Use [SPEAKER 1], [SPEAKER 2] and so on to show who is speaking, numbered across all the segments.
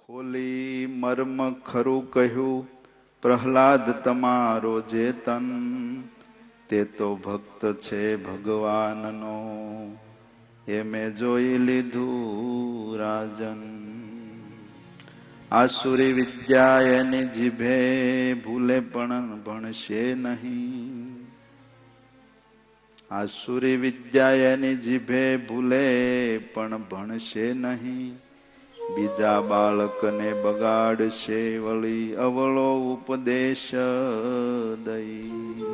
[SPEAKER 1] ખોલી મર્મ ખરું કહ્યું પ્રહલાદ તમારો જે તન, તે તો ભક્ત છે ભગવાનનો, એ મેં જોઈ લીધું રાજન. આસુરી વિદ્યા એની જીભે ભૂલે પણ ભણશે નહીં. આસુરી વિદ્યા એની જીભે ભૂલે પણ ભણશે નહીં. બીજા બાળકને બગાડશે વળી અવળો ઉપદેશ દઈ.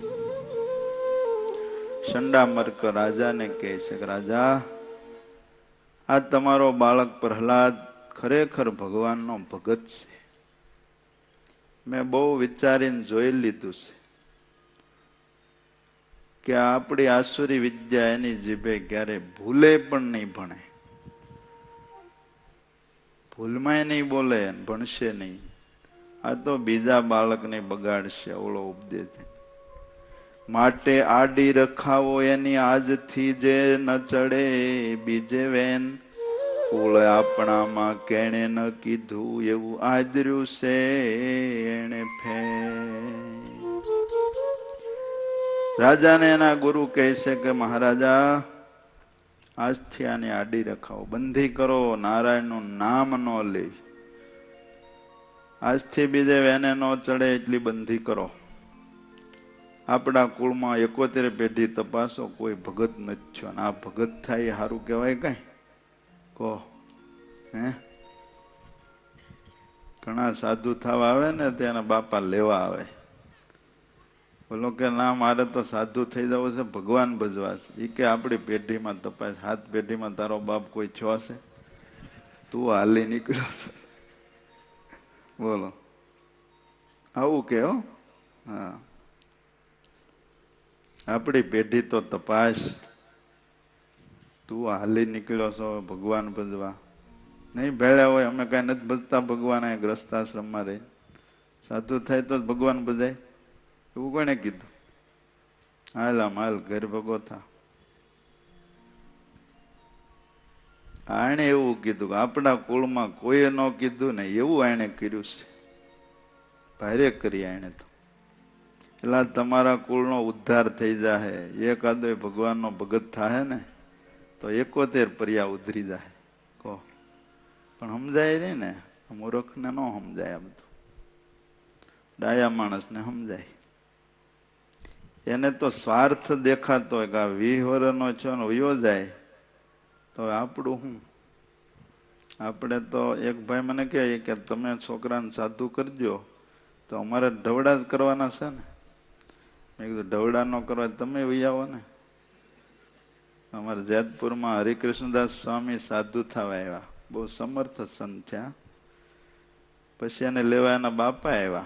[SPEAKER 1] શંડામર્ક રાજાને કહે છે કે રાજા, આ તમારો બાળક પ્રહલાદ ખરેખર ભગવાનનો ભગત છે. મેં બહુ વિચારીને જોઈ લીધું છે કે આપણી આસુરી વિદ્યા એની જીભે ક્યારે ભૂલે પણ નહીં ભણે. ભૂલમાંય નહીં બોલે, ભણશે નહીં. આ તો બીજા બાળકને બગાડશે અવળો ઉપદેશ. માટે આડી રખાવો એની આજથી જે ન ચડે બીજે વેન. કુળ આપણામાં કેણે ન કીધું એવું આદર્યું છે એને ફે. રાજાને એના ગુરુ કહે છે કે મહારાજા, આજથી આને આડી રખાવો, બંધી કરો, નારાયણનું નામ ન લે. આજથી બીજે વેને ન ચડે એટલી બંધી કરો. આપણા કુળમાં 71 પેઢી તપાસો, કોઈ ભગત નથી થયો. આ ભગત થાય એ સારું કહેવાય કઈ? કહો. હે, ઘણા સાધુ થવા આવે ને ત્યાંના બાપા લેવા આવે. બોલો કે ના, મારે તો સાધુ થઈ જવું છે, ભગવાન ભજવા છે. એ કે આપણી પેઢીમાં તપાસ, 7 પેઢીમાં તારો બાપ કોઈ થયો છે? તું હાલી નીકળ્યો છે. બોલો, આવું કે હો. હા, આપણી પેઢી તો તપાસ. તું હાલી નીકળ્યો છો ભગવાન ભજવા? નહીં ભેળ્યા હોય, અમે કઈ નથી ભજતા ભગવાન. આ ગ્રસ્તાશ્રમમાં રહી સાધુ થાય તો ભગવાન ભજાય એવું કોને કીધું? હાલ આમ હાલ ઘર ભગો થા. આણે એવું કીધું કે આપણા કુળમાં કોઈએ ન કીધું ને એવું આણે કર્યું છે. ભારે કરી આણે તો. એટલે તમારા કુળનો ઉદ્ધાર થઈ જાય. એકાદો ભગવાનનો ભગત થાય ને તો 71 પર્યા ઉધરી જાય. કહો, પણ સમજાય નહીં ને. મૂર્ખને ન સમજાય. આ બધું ડાયા માણસને સમજાય. એને તો સ્વાર્થ દેખાતો હોય કે આ 20 વર્ષનો છો ને વયો જાય તો આપણું શું? આપણે તો એક ભાઈ મને કહે કે તમે છોકરાને સાધુ કરજો, તો અમારે ઢવડા જ કરવાના છે ને. મેં કીધું ઢવડા ન કરવા તમે વહી આવો ને. અમારે જેતપુરમાં હરિકૃષ્ણદાસ સ્વામી સાધુ થવા આવ્યા. બહુ સમર્થ સંત થયા. પછી એને લેવા એના બાપા આવ્યા.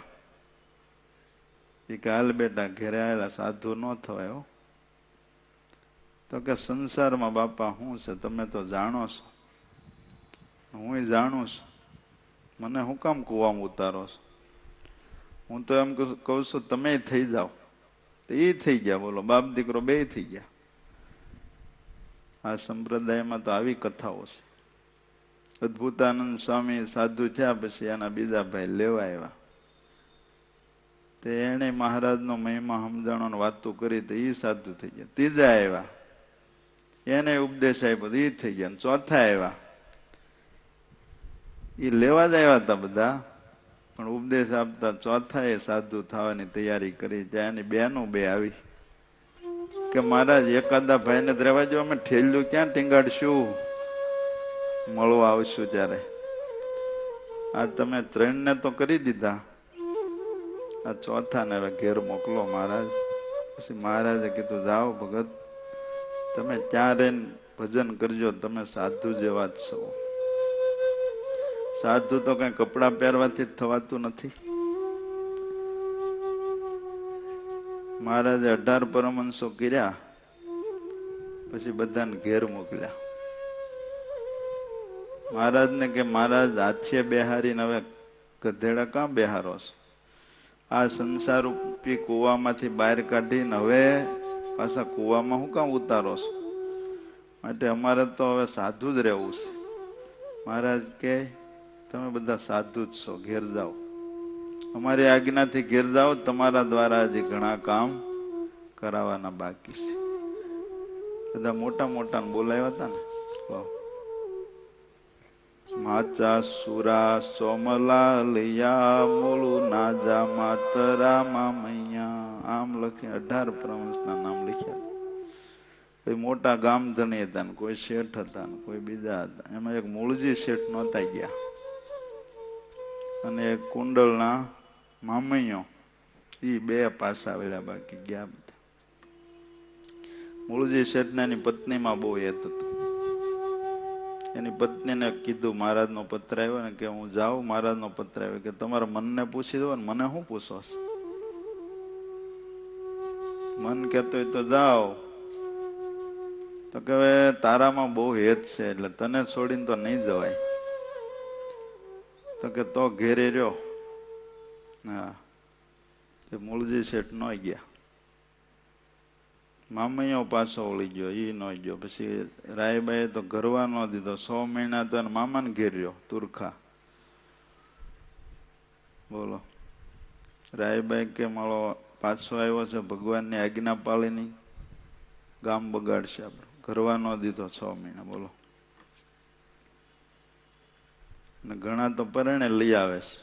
[SPEAKER 1] એ કે હાલ બેટા ઘેરે આવેલા, સાધુ ન થવાય. તો કે સંસારમાં બાપા શું છે તમે તો જાણો છો. હું જાણું છું. મને શું કામ કૂવામાં ઉતારો છો? હું તો એમ કહું છું તમે થઈ જાઓ. તો એ થઈ ગયા. બોલો, બાપ દીકરો બે થઈ ગયા. આ સંપ્રદાયમાં તો આવી કથાઓ છે. અદ્ભુતાનંદ સ્વામી સાધુ થયા પછી એના બીજા ભાઈ લેવા આવ્યા. તે એને મહારાજનો મહિમા સમજાણો વાતો કરી તો એ સાધુ થઈ ગયા. ત્રીજા આવ્યા, એને ઉપદેશ આપ્યો, એ થઈ ગયા. ચોથા આવ્યા, એ લેવા જ આવ્યા હતા બધા, પણ ઉપદેશ આપતા ચોથા એ સાધુ થવાની તૈયારી કરી. ત્યાં એની બહેનો બે આવી કે મહારાજ એકાદા ભાઈને જ રહેવા જો, અમે ઠેલ્યું ક્યાં ટીંગાડશું, મળવા આવશું ત્યારે. આ તમે 3 ને તો કરી દીધા, આ ચોથા ને હવે ઘેર મોકલો મહારાજ. પછી મહારાજે કીધું જાઓ ભગત, તમે ત્યાં રહીને ભજન કરજો, તમે સાધુ જેવા જ છો. સાધુ તો કઈ કપડા પહેરવાથી જ થવાતું નથી. મહારાજે 18 પરમહંસો કર્યા, પછી બધાને ઘેર મોકલ્યા. મહારાજને કે મહારાજ હાથીએ બેહારીને હવે ગધેડા કાં બેહારો છો? આ સંસાર રૂપી કુવામાંથી બહાર કાઢીને હવે પાછા કુવામાં શું કામ ઉતારો છો? માટે અમારે તો હવે સાધુ જ રહેવું છે. મહારાજ કે તમે બધા સાધુ જ છો, ઘેર જાઓ, અમારી આજ્ઞાથી ઘેર જાઓ, તમારા દ્વારા હજી ઘણા કામ કરાવવાના બાકી છે. બધા મોટા મોટા બોલાવ્યા હતા ને, માચા સુરા સોમલાલયા મૂળુ નાજા માતરા મામૈયા, આમ લખી 18 પ્રવંશના નામ લખ્યા. કોઈ મોટા ગામધણી હતા ને કોઈ શેઠ હતા ને કોઈ બીજા હતા. એમાં એક મૂળજી શેઠ નહોતા ગયા અને એક કુંડલના મામૈયો, એ 2 પાસા આવેલા, બાકી ગયા બધા. મૂળજી શેઠને એની પત્નીમાં બહુ હેત હતું. એની પત્નીને કીધું, મહારાજનો પત્ર આવ્યો ને, કે હું જાઉં, મહારાજનો પત્ર આવ્યો, કે તમારા મનને પૂછી દો ને, મને શું પૂછો? મન કહેતો હોય તો જાઓ. તો કે તારામાં બહુ હેત છે એટલે તને છોડીને તો નહીં જવાય. તો કે તો ઘેરે રહ્યો. હા, એ મૂળજી શેઠ ન ગયા. મામૈયો પાછો ઓળી ગયો, એ ન ગયો. પછી રાયબાઈએ તો ઘરવા ન દીધો. 6 મહિના તો મામાને ઘેર રહ્યો તુરખા. બોલો, રાયબાઈ કે મારો પાછો આવ્યો છે, ભગવાનની આજ્ઞા પાળી નહીં, ગામ બગાડશે આપણે. ઘરવા ન દીધો 6 મહિના. બોલો, અને ઘણા તો પરણે લઈ આવે છે.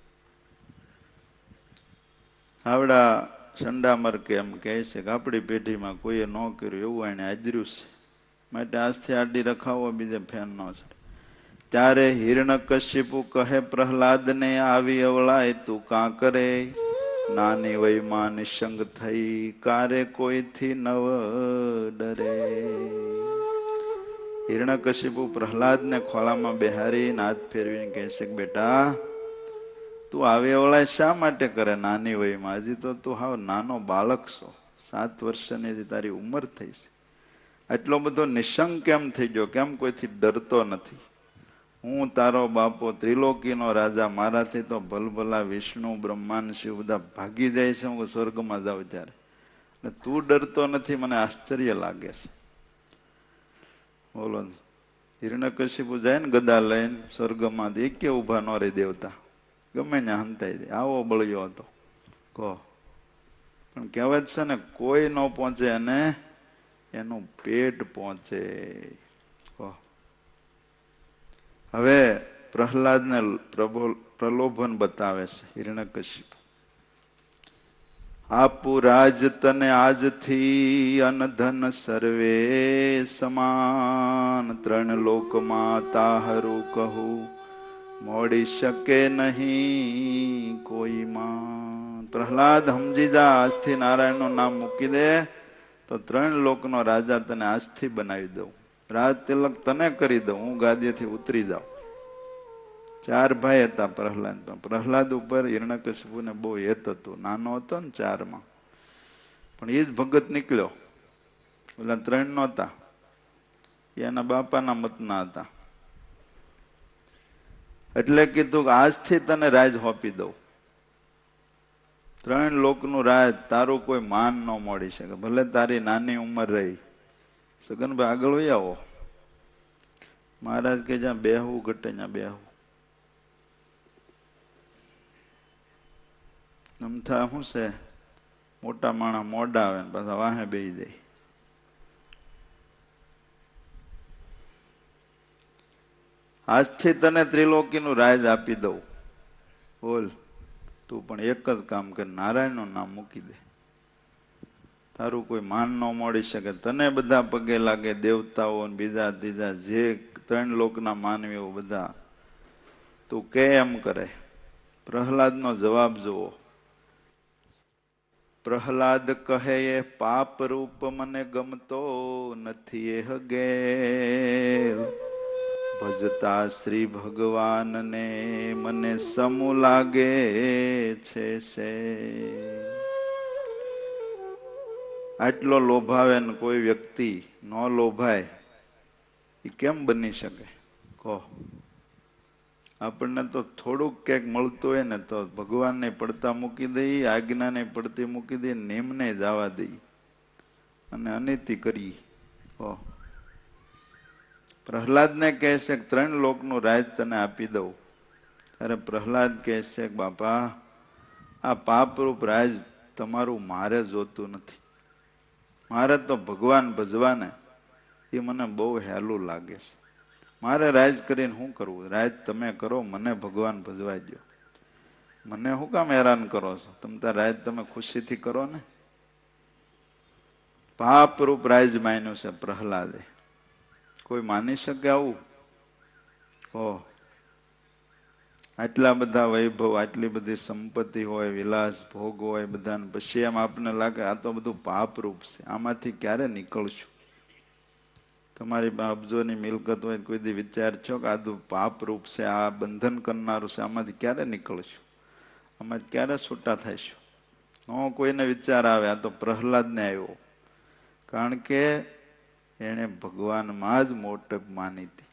[SPEAKER 1] આવડા સંડામર કે એમ કહે છે કે આપણી પેઢીમાં કોઈએ ન કર્યું એવું એને આદર્યું છે, માટે આજથી આડી રખાવો, બીજે ફેન ન છે. ત્યારે હિરણ્યકશિપુ કહે પ્રહલાદને, આવી અવળાય તું કાં કરે? નાની વયમાં નિસંગ થઈ, કારે કોઈથી નવ ડરે. હિરણ્યકશિપુ પ્રહલાદને ખોળામાં બેહારીને હાથ ફેરવીને કહે છે કે બેટા, તું આવી અવળાય શા માટે કરે નાની વયમાં? હજી તો તું હાવ નાનો બાળક છો, 7 વર્ષની હજી તારી ઉંમર થઈ છે. આટલો બધો નિશંક કેમ થઈ ગયો? કેમ કોઈથી ડરતો નથી? હું તારો બાપો ત્રિલોકીનો રાજા, મારાથી તો ભલભલા વિષ્ણુ બ્રહ્માંડ શિવ બધા ભાગી જાય છે, હું સ્વર્ગમાં જાઉં ત્યારે, એટલે તું ડરતો નથી, મને આશ્ચર્ય લાગે છે. બોલો, હિરણ્યકશિપુ જાય ને ગદા લઈને સ્વર્ગમાં, એ કે ઉભા ન રે દેવતા, ગમે ને હંતાઈ દે. આવો બળ્યો હતો કહો. પણ કહેવત છે ને, કોઈ ન પહોંચે અને એનું પેટ પહોંચે. કહો. હવે પ્રહલાદને પ્રલોભન બતાવે છે હિરણ્યકશિપુ. આપુ રાજ તને આજથી, અનધન સર્વે સમાન, 3 લોકમાં તાહરું કહું, મોડી શકે નહીં કોઈ માં. પ્રહલાદ સમજી જા, આજથી નારાયણનું નામ મૂકી દે તો 3 લોકનો રાજા તને આજથી બનાવી દઉં, રાજ તિલક તને કરી દઉં, હું ગાદીથી ઉતરી જાઉં. 4 ભાઈ હતા પ્રહલાદ. પ્રહલાદ ઉપર હિરણ્યકશિપુને બહુ હેત હતું. નાનો હતો ને 4માં, પણ એ જ ભગત નીકળ્યો. ઓલા 3 નહોતા, એના બાપાના મતના હતા. એટલે કીધું કે આજથી તને રાજ સોંપી દઉં, 3 લોકનું રાજ, તારું કોઈ માન ન મળી શકે, ભલે તારી નાની ઉંમર રહી. સગનભાઈ આગળ વહી આવો. મહારાજ કે જ્યાં બેહવું ઘટે ત્યાં બેહવું. નમથા શું છે, મોટા માણસ મોડા આવે ને પાછા વાહે બેસી જાય. આજથી તને ત્રિલોકીનું રાજ આપી દઉં. બોલ, તું પણ એક જ કામ કર, નારાયણનું નામ મૂકી દે, તારું કોઈ માન ન મળી શકે. તને બધા પગે લાગે, દેવતાઓ બીજા ત્રીજા જે 3 લોકના માનવીઓ બધા, તું કે એમ કરે. પ્રહલાદનો જવાબ જુઓ. પ્રહલાદ કહે એ પાપ રૂપ મને ગમતો નથી, એ હગેલ ભજતા શ્રી ભગવાનને મને સમૂહ લાગે છે. આટલો લોભાવે ને કોઈ વ્યક્તિ ન લોભાય, એ કેમ બની શકે? કહો. આપણને તો થોડુંક ક્યાંક મળતું હોય ને તો ભગવાનને પડતા મૂકી દઈ, આજ્ઞાને પડતી મૂકી દઈ, નિયમને જવા દઈ અને અનિતિ કરી. કહો. પ્રહલાદને કહે છે કે 3 લોકનું રાજ તને આપી દઉં, ત્યારે પ્રહલાદ કહે છે કે બાપા આ પાપરૂપ રાજ તમારું મારે જોતું નથી. મારે તો ભગવાન ભજવાને એ મને બહુ હેલું લાગે છે. મારે રાજ કરીને શું કરવું? રાજ તમે કરો, મને ભગવાન ભજવા દો. મને શું કામ હેરાન કરો છો? રાજ તમે ખુશીથી કરો ને. પાપરૂપ રાજ માન્યું છે પ્રહલાદે. કોઈ માની શકે આવું? ઓહ, આટલા બધા વૈભવ, આટલી બધી સંપત્તિ હોય, વિલાસ ભોગ હોય બધાને, પછી એમ આપને લાગે આ તો બધું પાપરૂપ છે, આમાંથી ક્યારે નીકળશું? તમારી અબજોની મિલકત હોય, કોઈ દી વિચાર છો કે આ બધું પાપરૂપ છે, આ બંધન કરનારું છે, આમાંથી ક્યારે નીકળશું? આમાંથી ક્યારે છૂટા થઈશું? નો કોઈને વિચાર આવે. આ તો પ્રહલાદને આવ્યો, કારણ કે એણે ભગવાનમાં જ મોટપ માની હતી.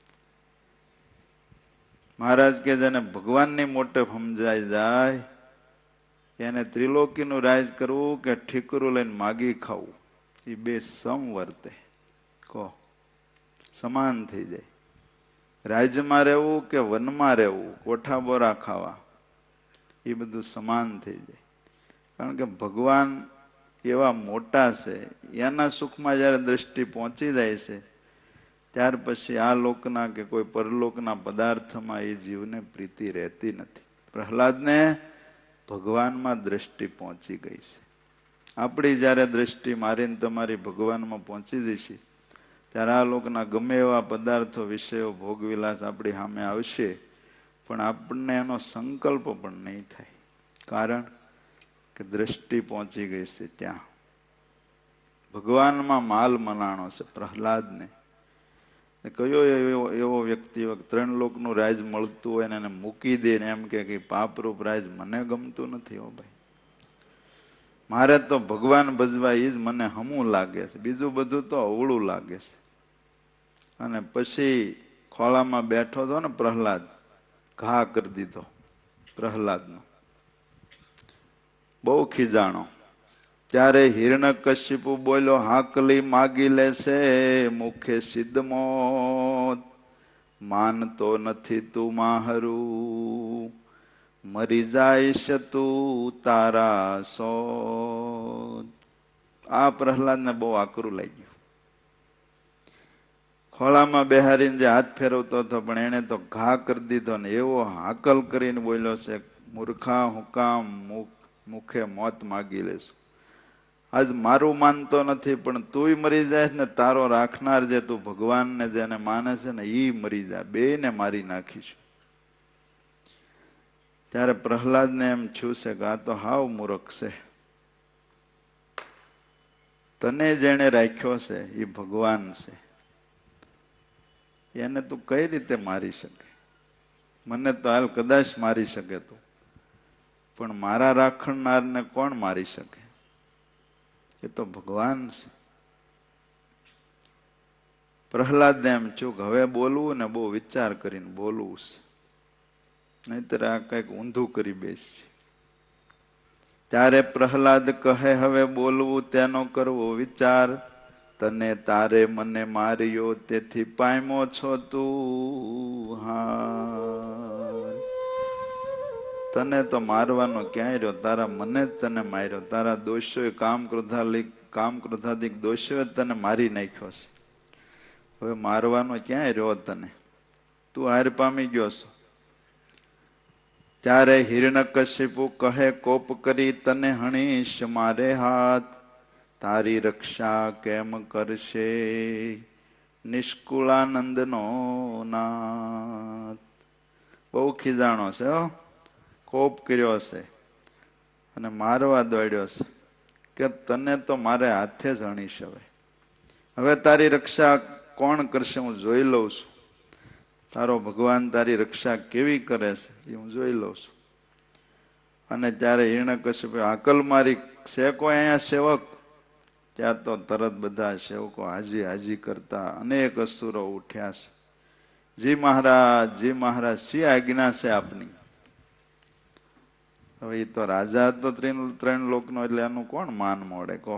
[SPEAKER 1] મહારાજ કે જેને ભગવાનની મોટપ સમજાઈ જાય એને ત્રિલોકીનું રાજ કરવું કે ઠીકરું લઈને માગી ખાવું, એ બે સમ વર્તે. કહો, સમાન થઈ જાય. રાજ્યમાં રહેવું કે વનમાં રહેવું, કોઠા બોરા ખાવા, એ બધું સમાન થઈ જાય. કારણ કે ભગવાન એવા મોટા છે, એના સુખમાં જ્યારે દ્રષ્ટિ પહોંચી જાય છે ત્યાર પછી આ લોકના કે કોઈ પરલોકના પદાર્થમાં એ જીવને પ્રીતિ રહેતી નથી. પ્રહલાદને ભગવાનમાં દ્રષ્ટિ પહોંચી ગઈ છે. આપણી જ્યારે દ્રષ્ટિ મારીને તમારી ભગવાનમાં પહોંચી જશે ત્યારે આ લોકના ગમે એવા પદાર્થો, વિષયો, ભોગવિલાસ આપણી સામે આવશે, પણ આપણને એનો સંકલ્પ પણ નહીં થાય. કારણ કે દ્રષ્ટિ પહોંચી ગઈ છે ત્યાં. ભગવાનમાં માલ મનાણો છે પ્રહલાદને. કયો એવો વ્યક્તિ 3 લોકનું રાજ મળતું હોય ને એને મૂકી દે ને એમ કે પાપરૂપ રાજ મને ગમતું નથી. હો ભાઈ, મારે તો ભગવાન ભજવા એ જ મને હમું લાગે છે, બીજું બધું તો અવળું લાગે છે. અને પછી ખોળામાં બેઠો હતો ને પ્રહલાદ, ઘા કરી દીધો પ્રહલાદનો. બહુ ખીજાણો. ત્યારે હિરણ્યકશિપુ બોલ્યો, હાકલી માગી લેશે મુખે સિદ્ધ મોત, માનતો નથી તું માહરું, મરી જાઈશ તું તારા સોત. આ પ્રહલાદને બહુ આકરું લાગ્યું. ખોળામાં બેહારીને જે હાથ ફેરવતો હતો પણ એને તો ઘા કરી દીધો ને એવો હાકલ કરીને બોલ્યો છે, મૂર્ખા હું કામ મુખે મોત માગી લેશું? આજ મારું માનતો નથી પણ તુંય મરી જાય ને તારો રાખનાર જે તું ભગવાનને જેને માને છે ને ઈ મરી જાય, બેયને મારી નાખીશું. ત્યારે પ્રહલાદને એમ થયું છે કે આ તો હાવ મૂર્ખ છે. તને જેને રાખ્યો છે એ ભગવાન છે, એને તું કઈ રીતે મારી શકે? મને તો હાલ કદાચ મારી શકે તું, પણ મારા રાખનારને કોણ મારી શકે? એ તો ભગવાન છે. પ્રહલાદને એમ છું કે હવે બોલવું ને બહુ વિચાર કરીને બોલવું છે, નહીતર આ કંઈક ઊંધું કરી બેસશે. ત્યારે પ્રહલાદ કહે, હવે બોલવું તેનો કરવો વિચાર, તને તારે મને માર્યો તેથી પામ્યો છો તું હાર. તને તો મારવાનો ક્યાંય રહ્યો, તારા મને જ તને માર્યો. તારા દોષોએ કામ ક્રોધાદિક દોષોએ તને મારી નાખ્યો છે. હવે મારવાનો ક્યાંય રહ્યો તને, તું હાર પામી ગયો છો. ત્યારે હિરણ્યકશિપુ કહે, કોપ કરી તને હણીશ મારે હાથ, તારી રક્ષા કેમ કરશે નિષ્કુળાનંદનો નાથ. બહુ ખીજાણો છે હો, કોપ કર્યો છે અને મારવા દોડ્યો છે કે તને તો મારે હાથે જ હણીશ. હવે તારી રક્ષા કોણ કરશે હું જોઈ લઉં છું. તારો ભગવાન તારી રક્ષા કેવી કરે છે એ હું જોઈ લઉં છું. અને ત્યારે હિરણ્યકશિપુએ હાકલ મારી, છે કોઈ અહીંયા સેવક? ત્યાં તો તરત બધા સેવકો હાજી હાજી કરતા અનેક અસુરો ઉઠ્યા છે. જી મહારાજ, જી મહારાજ, શી આજ્ઞા છે આપની? હવે એ તો રાજા હતો 3 લોકનો, એટલે એનું કોણ માન મોડે કહો.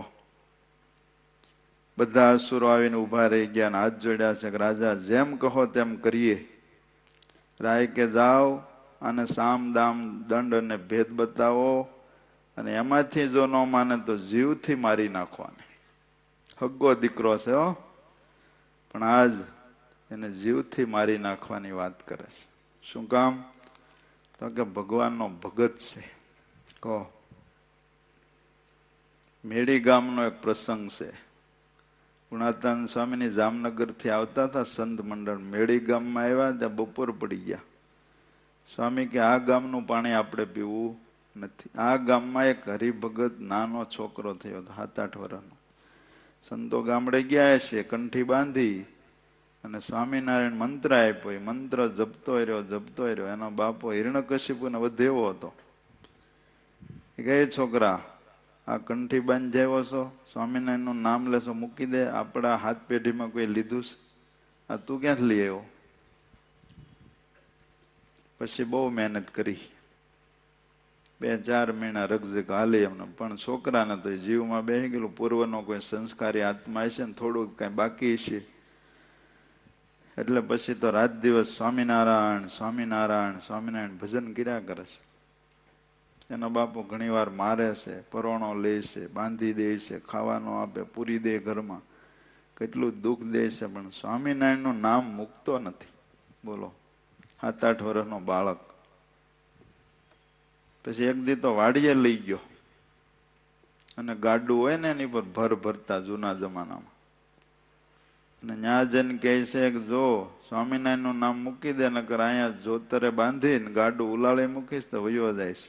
[SPEAKER 1] બધા અસુરો આવીને ઉભા રહી ગયા અને હાથ જોડ્યા છે કે રાજા જેમ કહો તેમ કરીએ. રાય કે જાઓ અને સામ દામ દંડ અને ભેદ બતાવો, અને એમાંથી જો ન માને તો જીવથી મારી નાખવાને. હગ્ગો દીકરો છે હો, પણ આજ એને જીવથી મારી નાખવાની વાત કરે છે. શું કામ? તો કે ભગવાનનો ભગત છે. કહો. મેડી ગામનો એક પ્રસંગ છે. ગુણાતાન સ્વામીની જામનગરથી આવતા હતા સંત મંડળ. મેડી ગામમાં આવ્યા, ત્યાં બપોર પડી ગયા. સ્વામી કે આ ગામનું પાણી આપણે પીવું નથી. આ ગામમાં એક હરિભગત નાનો છોકરો થયો હતો, 7-8 વર્ષનો. સંતો ગામડે ગયા છે, કંઠી બાંધી અને સ્વામિનારાયણ મંત્ર આપ્યો. એ મંત્ર જપતો રહ્યો. એનો બાપો હિરણ્યકશિપુને વધેવો હતો. એ કહે, છોકરા, આ કંઠી બાંધ જાવ્યો છો, સ્વામિનારાયણનું નામ લેશો, મૂકી દે. આપણા હાથ પેઢીમાં કોઈ લીધું છે? આ તું ક્યાંથી લઈ આવ્યો? પછી બહુ મહેનત કરી, 2-4 મહિના રગજગ હાલી એમને, પણ છોકરાને તો જીવમાં બેસી ગયેલું. પૂર્વનો કોઈ સંસ્કારી આત્મા હશે ને, થોડુંક કઈ બાકી હશે. એટલે પછી તો રાત દિવસ સ્વામિનારાયણ સ્વામિનારાયણ સ્વામિનારાયણ ભજન કર્યા કરે છે. એનો બાપો ઘણી વાર મારે છે, પરોણો લે છે, બાંધી દે છે, ખાવાનો આપે, પૂરી દે ઘરમાં, કેટલું દુઃખ દે છે, પણ સ્વામિનારાયણનું નામ મૂકતો નથી. બોલો, 7-8 વર્ષનો બાળક. પછી એક દી તો વાડીએ લઈ ગયો, અને ગાડું હોય ને એની પર ભરતા જૂના જમાનામાં. અને ન્યા જઈને કહે છે કે જો સ્વામિનારાયણનું નામ મૂકી દે, નકર અહીંયા જોતરે બાંધીને ગાડું ઉલાળી મૂકીશ તો વયો જઈશ.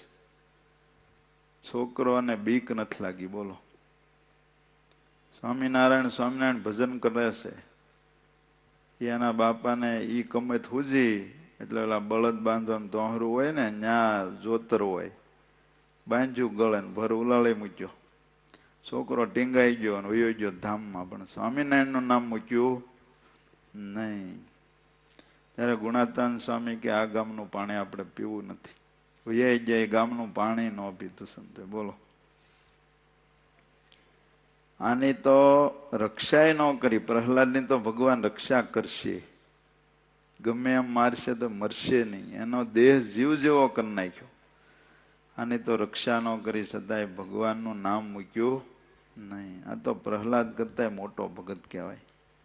[SPEAKER 1] છોકરોને બીક નથી લાગી. બોલો, સ્વામિનારાયણ સ્વામિનારાયણ ભજન કરે છે. એના બાપાને ઈ કમત હુજી, એટલે ઓલા બળદ બાંધવાનું તોહરું હોય ને, ન્યા જોતર હોય, બાંધ્યું ગળે ને ભર ઉલાળી મૂક્યો. છોકરો ટીંગાઈ ગયો અને વયો ગયો ધામમાં, પણ સ્વામિનારાયણનું નામ મૂક્યું નહીં. ત્યારે ગુણાતાન સ્વામી કે આ ગામનું પાણી આપણે પીવું નથી. વૈયા જાય, ગામનું પાણી ન પીતું સંતો. બોલો, આની તો રક્ષાય ન કરી. પ્રહલાદની તો ભગવાન રક્ષા કરશે, ગમે એમ મારશે તો મરશે નહીં. એનો દેહ જીવ જેવો કરી નાખ્યો. આની તો રક્ષા ન કરી, છતાંય ભગવાનનું નામ મૂક્યું નહીં. આ તો પ્રહલાદ કરતા મોટો ભગત કહેવાય.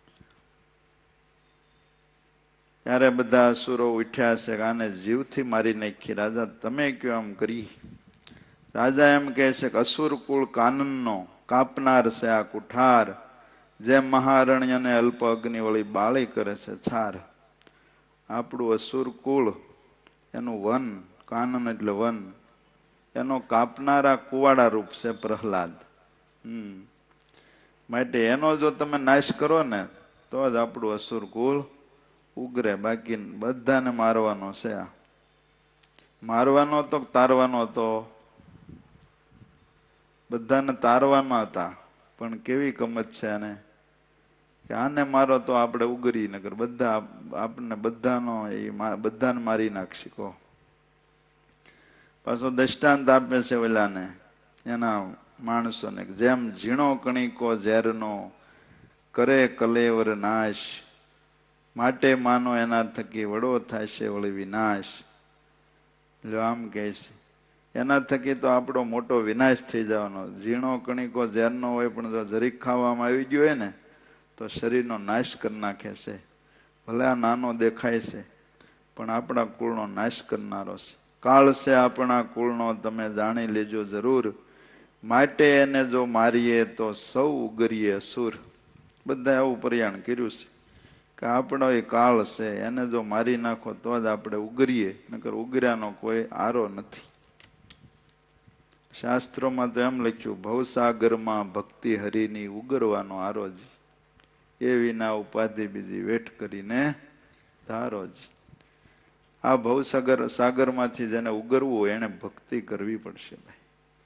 [SPEAKER 1] ત્યારે બધા અસુરો ઉઠ્યા છે કે આને જીવથી મારી નાખી. રાજા, તમે કયો એમ કરી. રાજા એમ કહે છે કે અસુર કુળ કાનનનો કાપનાર છે આ કુઠાર, જેમ મહારણ્યને અલ્પ અગ્નિ વળી બાળી કરે છે છાર. આપણું અસુર કુળ, એનું વન, કાનન એટલે વન, એનો કાપનારા કુવાડા રૂપ છે પ્રહલાદ. માટે એનો જો તમે નાશ કરો ને તો જ આપણું અસુર કુલ ઉગરે. બાકી બધાને મારવાનો છે. આ મારવાનો તો તારવાનો તો, બધાને તારવાના હતા. પણ કેવી કમત છે આને, કે આને મારો તો આપણે ઉગરી, નગર બધા આપણને બધાને મારી નાખશે. કહો. પાછો દ્રષ્ટાંત આપે છે ઓલાને, એના માણસોને, જેમ ઝીણો કણિકો ઝેરનો કરે કલેવર નાશ, માટે માનો એના થકી વડો થશે વળી વિનાશ. જો આમ કહે છે, એના થકી તો આપણો મોટો વિનાશ થઈ જવાનો. ઝીણો કણિકો ઝેરનો હોય, પણ જો જરીક ખાવામાં આવી ગયો હોય ને તો શરીરનો નાશ કરી નાખે છે. ભલે આ નાનો દેખાય છે, પણ આપણા કુળનો નાશ કરનારો છે. કાળ છે આપણા કુળનો તમે જાણી લેજો જરૂર, માટે એને જો મારીએ તો સૌ ઉગરીએ અસુર. બધા આવું પ્રયાણ કર્યું છે કે આપણો એ કાળ છે, એને જો મારી નાખો તો જ આપણે ઉગરીએ, નકર ઉગર્યાનો કોઈ આરો નથી. શાસ્ત્રોમાં તો એમ લખ્યું, ભવસાગરમાં ભક્તિ હરિની ઉગરવાનો આરો જ, એ વિના ઉપાધિ બીજી વેઠ કરીને ધારો જ. આ સાગરમાંથી જેને ઉગરવું એને ભક્તિ કરવી પડશે. ભાઈ,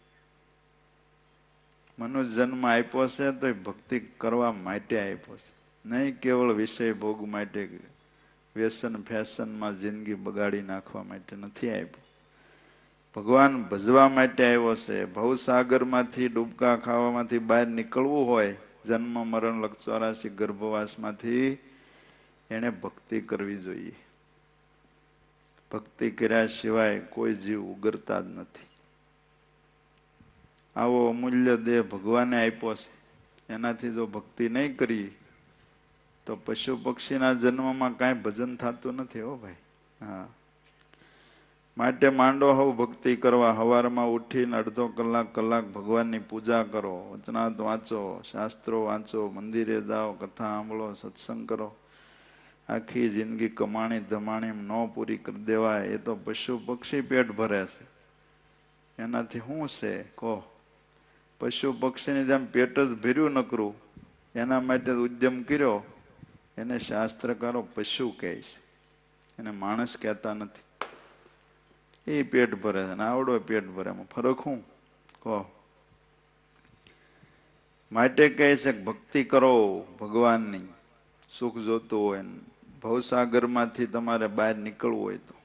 [SPEAKER 1] મનુષ્ય જન્મ આપ્યો છે તો એ ભક્તિ કરવા માટે આપ્યો છે, નહીં કેવળ વિષય ભોગ માટે, વ્યસન ફેશનમાં જિંદગી બગાડી નાખવા માટે નથી આપ્યો. ભગવાન ભજવા માટે આવ્યો છે. ભવસાગરમાંથી ડૂબકા ખાવામાંથી બહાર નીકળવું હોય, જન્મ મરણ 84 ગર્ભવાસમાંથી, એને ભક્તિ કરવી જોઈએ. ભક્તિ કર્યા સિવાય કોઈ જીવ ઉગરતા જ નથી. આવો અમૂલ્ય દેહ ભગવાને આપ્યો છે, એનાથી જો ભક્તિ નહીં કરી તો પશુ પક્ષીના જન્મમાં કાંઈ ભજન થતું નથી હો ભાઈ. હા, માટે માંડો હોવ ભક્તિ કરવા. સવારમાં ઉઠીને અડધો કલાક ભગવાનની પૂજા કરો, વચનાત વાંચો, શાસ્ત્રો વાંચો, મંદિરે જાઓ, કથા સાંભળો, સત્સંગ કરો. આખી જિંદગી કમાણી ધમાણી ન પૂરી કરી દેવાય. એ તો પશુ પક્ષી પેટ ભરે છે, એનાથી શું છે કહો? પશુ પક્ષીની જેમ પેટ જ ભર્યું નકરું, એના માટે ઉદ્યમ કર્યો, એને શાસ્ત્રકારો પશુ કહે છે, એને માણસ કહેતા નથી. એ પેટ ભરે છે ને આવડો પેટ ભરે, એમાં ફરક શું કહો? માટે કહે છે કે ભક્તિ કરો ભગવાનની. સુખ જોતું હોય ને ભવસાગરમાંથી તમારે બહાર નીકળવું હોય તો.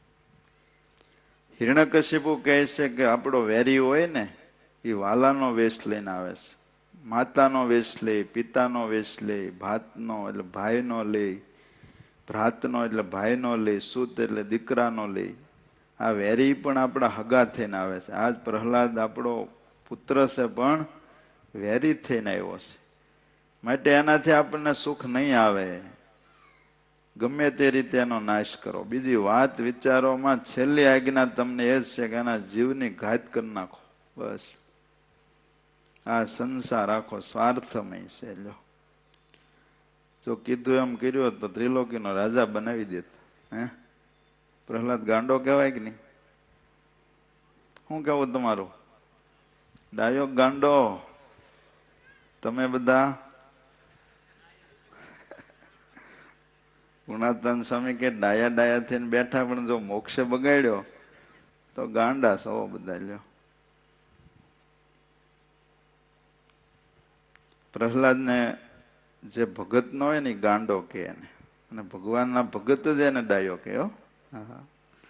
[SPEAKER 1] હિરણ્યકશિપુ કહે છે કે આપણો વેરી હોય ને એ વાલાનો વેશ લઈને આવે છે. માતાનો વેશ લે, પિતાનો વેશ લે, ભાતનો એટલે ભાઈનો લે, ભ્રાતનો એટલે ભાઈનો લે, સૂત એટલે દીકરાનો લે. આ વેરી પણ આપણા હગા થઈને આવે છે. આજ પ્રહલાદ આપણો પુત્ર છે પણ વેરી થઈને આવ્યો છે. માટે એનાથી આપણને સુખ નહીં આવે. ગમે તે રીતે એનો નાશ કરો. બીજી વાત વિચારોમાં છેલ્લી આજ્ઞા તમને એ જ છે કે એના જીવની ઘાત કરી નાખો. બસ, આ સંસાર આખો સ્વાર્થમય છે. જો કીધું એમ કર્યું હોત તો ત્રિલોકીનો રાજા બનાવી દેત. હે, પ્રહલાદ ગાંડો કહેવાય કે નહીં? શું કેવું તમારું? ડાયો ગાંડો? તમે બધા ગુણાતન સ્વામી કે ડાયા થઈને બેઠા, પણ જો મોક્ષે બગાડ્યો તો ગાંડા સૌ બધા. લ્યો, પ્રહલાદને જે ભગત નો હોય ને ગાંડો કે એને, અને ભગવાનના ભગત જ એને ડાયો કે. હા,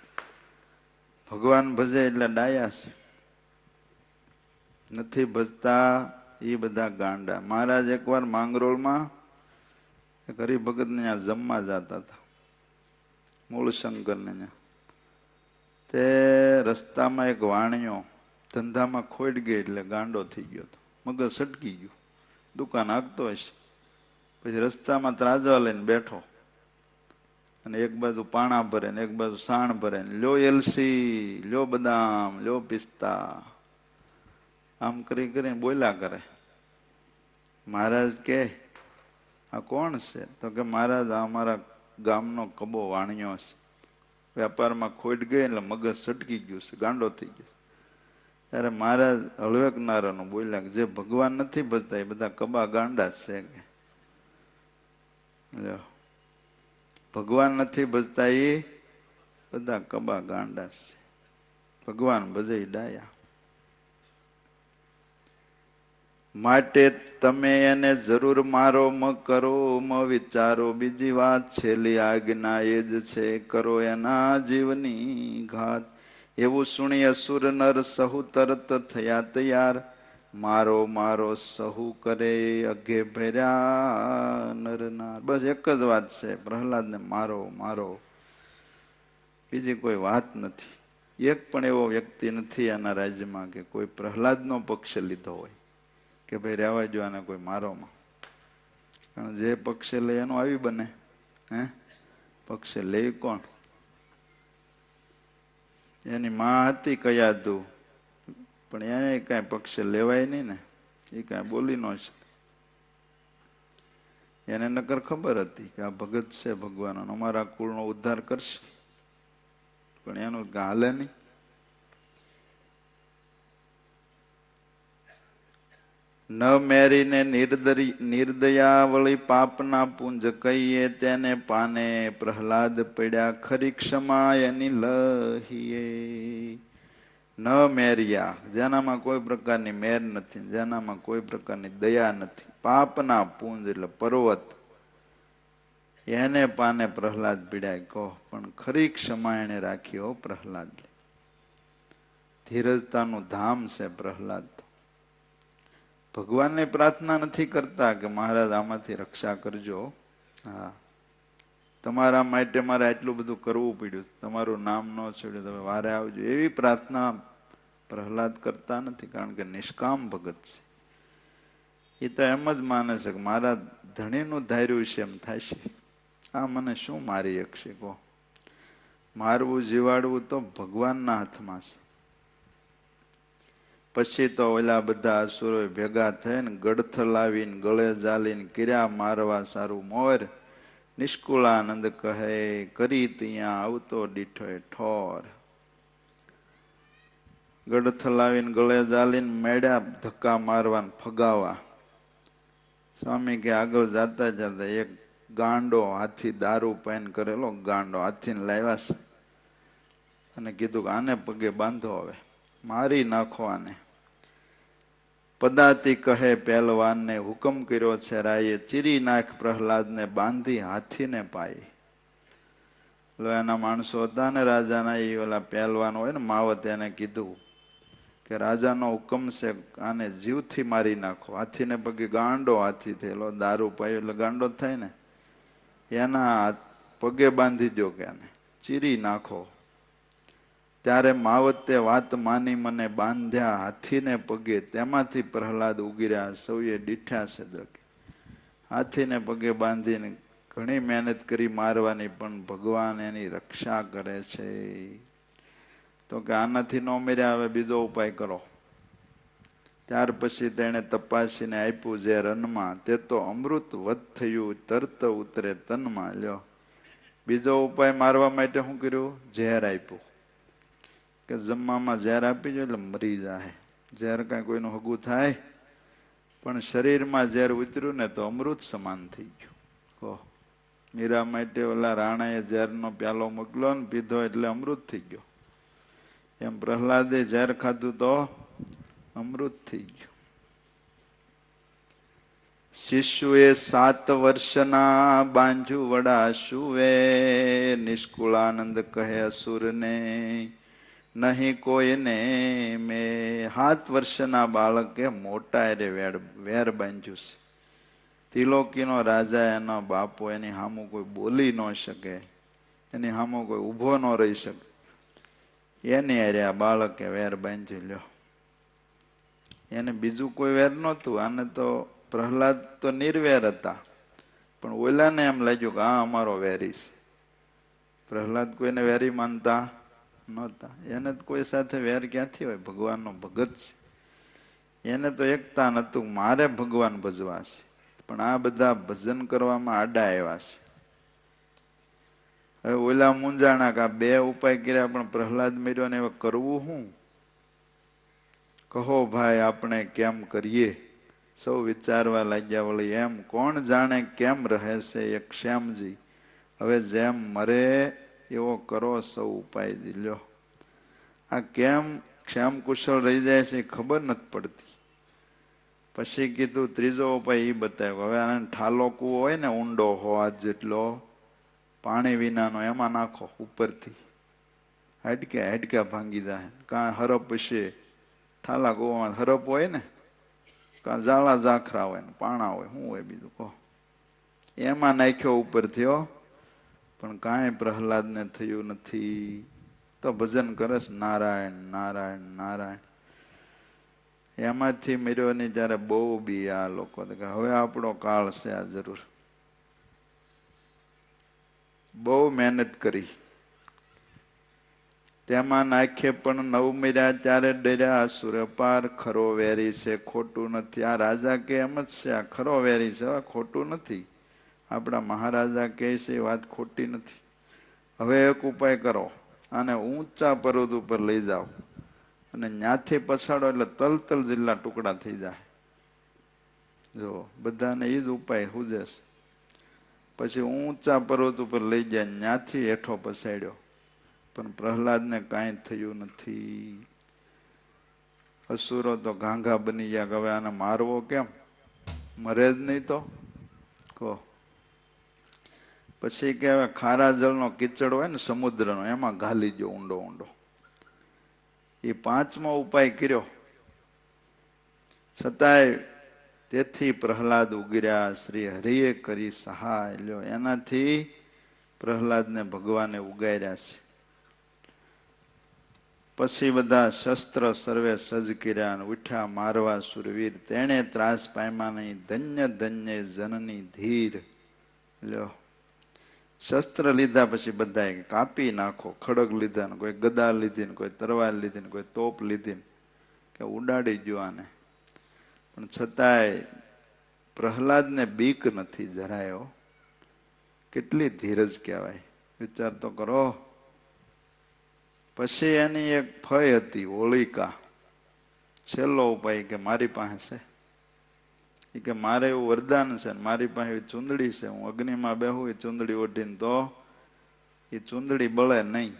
[SPEAKER 1] ભગવાન ભજે એટલે ડાયા છે, નથી ભજતા એ બધા ગાંડા. મહારાજ એકવાર માંગરોળમાં એક હરિભગત ને ત્યાં જમવા જતા હતા, મૂળશંકર ને ત્યાં. તે રસ્તામાં એક વાણિયો ધંધામાં ખોટ ગઈ એટલે ગાંડો થઈ ગયો હતો, મગજ સટકી ગયું, દુકાન હાંકતો હશે. પછી રસ્તામાં ત્રાજવા લઈને બેઠો અને એક બાજુ પાણા ભરે ને એક બાજુ સાણ ભરે ને લ્યો એલસી, લ્યો બદામ, લ્યો પિસ્તા, આમ કરી કરીને બોલ્યા કરે. મહારાજ કે આ કોણ છે? તો કે મહારાજ આ અમારા ગામનો કબો વાણિયો છે, વેપારમાં ખોટ ગઈ એટલે મગજ સટકી ગયું છે, ગાંડો થઈ ગયો. ત્યારે મહારાજ હળવેકનારાનું બોલ્યા કે જે ભગવાન નથી ભજતા એ બધા કબા ગાંડા છે કે. ભગવાન નથી ભજતા એ બધા કબા ગાંડા છે, ભગવાન ભજે ડાયા. માટે તમે એને જરૂર મારો મ કરો મ વિચારો. બીજી વાત છેલ્લી આજ્ઞા એ જ છે, કરો એના જીવની ઘાત. એવું સુણી અસુર નર સહુ તરત થયા તૈયાર. મારો મારો સહુ કરે અઘે ભર્યા નરનાર. બસ એક જ વાત છે, પ્રહલાદને મારો મારો, બીજી કોઈ વાત નથી. એક પણ એવો વ્યક્તિ નથી આના રાજ્યમાં કે કોઈ પ્રહલાદનો પક્ષ લીધો હોય કે ભાઈ રહેવા જો આને કોઈ મારોમાં. કારણ જે પક્ષે લે એનું આવી બને. હે, પક્ષે લે કોણ? એની માં હતી કયાદુ, પણ એને કાંઈ પક્ષે લેવાય નહીં ને, એ કાંઈ બોલી ન શકે. એને નકર ખબર હતી કે આ ભગત છે ભગવાન, અમારા કુળનો ઉદ્ધાર કરશે, પણ એનું હાલે નહીં. ન મેરીને નિર્દયા વળી પાપના પુંજ કહીએ, તેને પાને પ્રહલાદ પડ્યા ખરી ક્ષમા એની લહીએ. ન મેર્યા, જેનામાં કોઈ પ્રકારની મેર નથી, જેનામાં કોઈ પ્રકારની દયા નથી. પાપના પુંજ એટલે પર્વત, એને પાને પ્રહલાદ પીડ્યા. કહો, પણ ખરી ક્ષમા એને રાખી હો પ્રહલાદ. ધીરજતાનું ધામ છે પ્રહલાદ. ભગવાનને પ્રાર્થના નથી કરતા કે મહારાજ આમાંથી રક્ષા કરજો. હા, તમારા માટે મારે આટલું બધું કરવું પડ્યું, તમારું નામ ન છોડ્યું, તમે વારે આવજો, એવી પ્રાર્થના પ્રહલાદ કરતા નથી, કારણ કે નિષ્કામ ભગત છે. એ તો એમ જ માને છે કે મારા ધણીનું ધાર્યું છે એમ થશે, આ મને શું મારી શકશે કહો. મારવું જીવાડવું તો ભગવાનના હાથમાં છે. પછી તો ઓલા બધા અસુરો ભેગા થઈને ગડથ લાવીને ગળે જાલીને કર્યા મારવા સારું મોર. નિષ્કુળાનંદ કહે કરી ત્યાં આવતો દીઠો ઠોર. ગડથ લાવીને ગળે જાલીને મેળ્યા ધક્કા મારવા ફગાવા. સ્વામી કે આગળ જાતા જતા એક ગાંડો હાથી દારૂ પાન કરેલો ગાંડો હાથીને લાવ્યા છે અને કીધું કે આને પગે બાંધો, હવે મારી નાખો આને. પદાતી કહે પહેલવાનને હુકમ કર્યો છે રાયે, ચીરી નાખ પ્રહલાદને બાંધી હાથીને પાય. એના માણસો હતા ને રાજાના, એ ઓલા પહેલવાન હોય ને માવત, એને કીધું કે રાજાનો હુકમ છે આને જીવથી મારી નાખો. હાથીને પગે ગાંડો હાથી થયેલો, દારૂ પાયો એટલે ગાંડો થાય ને, એના પગે બાંધી દો કે આને ચીરી નાખો. ત્યારે માવતે વાત માની મને બાંધ્યા હાથીને પગે, તેમાંથી પ્રહલાદ ઉગર્યા સૌએ દીઠ્યા છે દ્રગે. હાથીને પગે બાંધીને ઘણી મહેનત કરી મારવાની, પણ ભગવાન એની રક્ષા કરે છે. તો કે આનાથી ન મર્યા, હવે બીજો ઉપાય કરો. ત્યાર પછી તેણે તપાસીને આપ્યું જે રનમાં, તે તો અમૃત વધ થયું તરત ઉતરે તનમાં. લ્યો, બીજો ઉપાય મારવા માટે શું કર્યું? ઝેર આપ્યું, કે જમવામાં ઝેર આપી જો એટલે મરી જાય. ઝેર કાંઈ કોઈનું હગું થાય, પણ શરીરમાં ઝેર ઉતર્યું ને તો અમૃત સમાન થઈ ગયું. કહો, મીરા માટે ઓલા રાણાએ ઝેરનો પ્યાલો મોકલો ને પીધો એટલે અમૃત થઈ ગયો. એમ પ્રહલાદે ઝેર ખાધું તો અમૃત થઈ ગયું. શિશુએ 7 વર્ષના બાંજુ વડા શુવે, નિષ્કુળાનંદ કહે અસુરને નહીં કોઈને મેં. 7 વર્ષના બાળકે મોટા એરે વેર બાંધ્યું છે. તિલોકીનો રાજા, એનો બાપો, એની સામું કોઈ બોલી ન શકે, એની સામું કોઈ ઊભો ન રહી શકે, એની અરે આ બાળકે વેર બાંધી લ્યો. એને બીજું કોઈ વેર નહોતું. આને તો પ્રહલાદ તો નિર્વેર હતા, પણ ઓલાને એમ લાગ્યું કે આ અમારો વેરી છે. પ્રહલાદ કોઈને વેરી માનતા નહોતા. એને તો કોઈ સાથે વેર ક્યાંથી હોય, ભગવાનનો ભગત છે. એને તો એકતા નહોતું, મારે ભગવાન ભજવા છે. પણ આ બધા ભજન કરવામાં આડા આવ્યા છે. હવે ઓલા મૂંઝાણા કે 2 ઉપાય કર્યા પણ પ્રહલાદ મર્યો ને, હવે કરવું શું? કહો ભાઈ આપણે કેમ કરીએ? સૌ વિચારવા લાગ્યા. વળી એમ કોણ જાણે કેમ રહે છે એક શ્યામજી. હવે જેમ મરે એવો કરો સૌ ઉપાય લ્યો. આ કેમ શ્યામ કુશળ રહી જાય છે એ ખબર નથી પડતી. પછી કીધું ત્રીજો ઉપાય એ બતાવ્યો. હવે આને ઠાલો કૂવો હોય ને ઊંડો હોવા જેટલો, પાણી વિનાનો, એમાં નાખો ઉપરથી, હાડક્યા ભાંગી જાય. કાં હરપ હશે, ઠાલા કૂવામાં હરપ હોય ને, કાં જાળા ઝાખરા હોય ને પાણા હોય, શું હોય બીજું કહો. એમાં નાખ્યો ઉપરથી હો, પણ કાંઈ પ્રહલાદને થયું નથી. તો ભજન કરે છે નારાયણ નારાયણ નારાયણ. એમાંથી મર્યો ની જયારે બહુ બી આ લોકો કે હવે આપણો કાળ છે, આ જરૂર. બહુ મહેનત કરી, તેમાં નાખે પણ 9 મર્યા ત્યારે ડર્યા અસુર અપાર. ખરો વેરી છે ખોટું નથી. આ રાજા કે એમ જ છે, આ ખરો વેરી છે, ખોટું નથી. આપણા મહારાજા કહે છે એ વાત ખોટી નથી. હવે એક ઉપાય કરો, આને ઊંચા પર્વત ઉપર લઈ જાઓ અને ન્યાથી પછાડો એટલે તલતલ જેટલા ટુકડા થઈ જાય. જો બધાને એ જ ઉપાય સૂજે છે. પછી ઊંચા પર્વત ઉપર લઈ ગયા, ન્યાથી હેઠો પછાડ્યો, પણ પ્રહલાદને કાંઈ થયું નથી. અસુરો તો ઘાંઘા બની ગયા કે હવે આને મારવો કેમ, મરે જ નહીં તો કહો. પછી કે હવે ખારા જળનો કીચડ હોય ને સમુદ્રનો, એમાં ઘાલી દો ઊંડો ઊંડો. એ 5મો ઉપાય કર્યો, છતાંય તેથી પ્રહલાદ ઉગર્યા. શ્રી હરિએ કરી સહાય લ્યો. એનાથી પ્રહલાદને ભગવાને ઉગાર્યા છે. પછી બધા શસ્ત્ર સર્વે સજ્જ કર્યા, ઉઠ્યા મારવા સુરવીર, તેણે ત્રાસ પામ્યા નહીં, ધન્ય ધન્ય જનની ધીર. લ્યો, શસ્ત્ર લીધા પછી બધાએ કાપી નાખો, ખડગ લીધા ને કોઈ ગદા લીધી ને કોઈ તરવાર લીધી ને કોઈ તોપ લીધી ને કે ઉડાડી ગયો આને. પણ છતાંય પ્રહલાદને બીક નથી જરાયો. કેટલી ધીરજ કહેવાય, વિચાર તો કરો. પછી એની એક ફય હતી હોળિકા. છેલ્લો ઉપાય કે મારી પાસે છે, કે મારે એવું વરદાન છે, મારી પાસે એવી ચૂંદડી છે, હું અગ્નિમાં બેહું એ ચૂંદડી ઓઢીને તો એ ચૂંદડી બળે નહીં.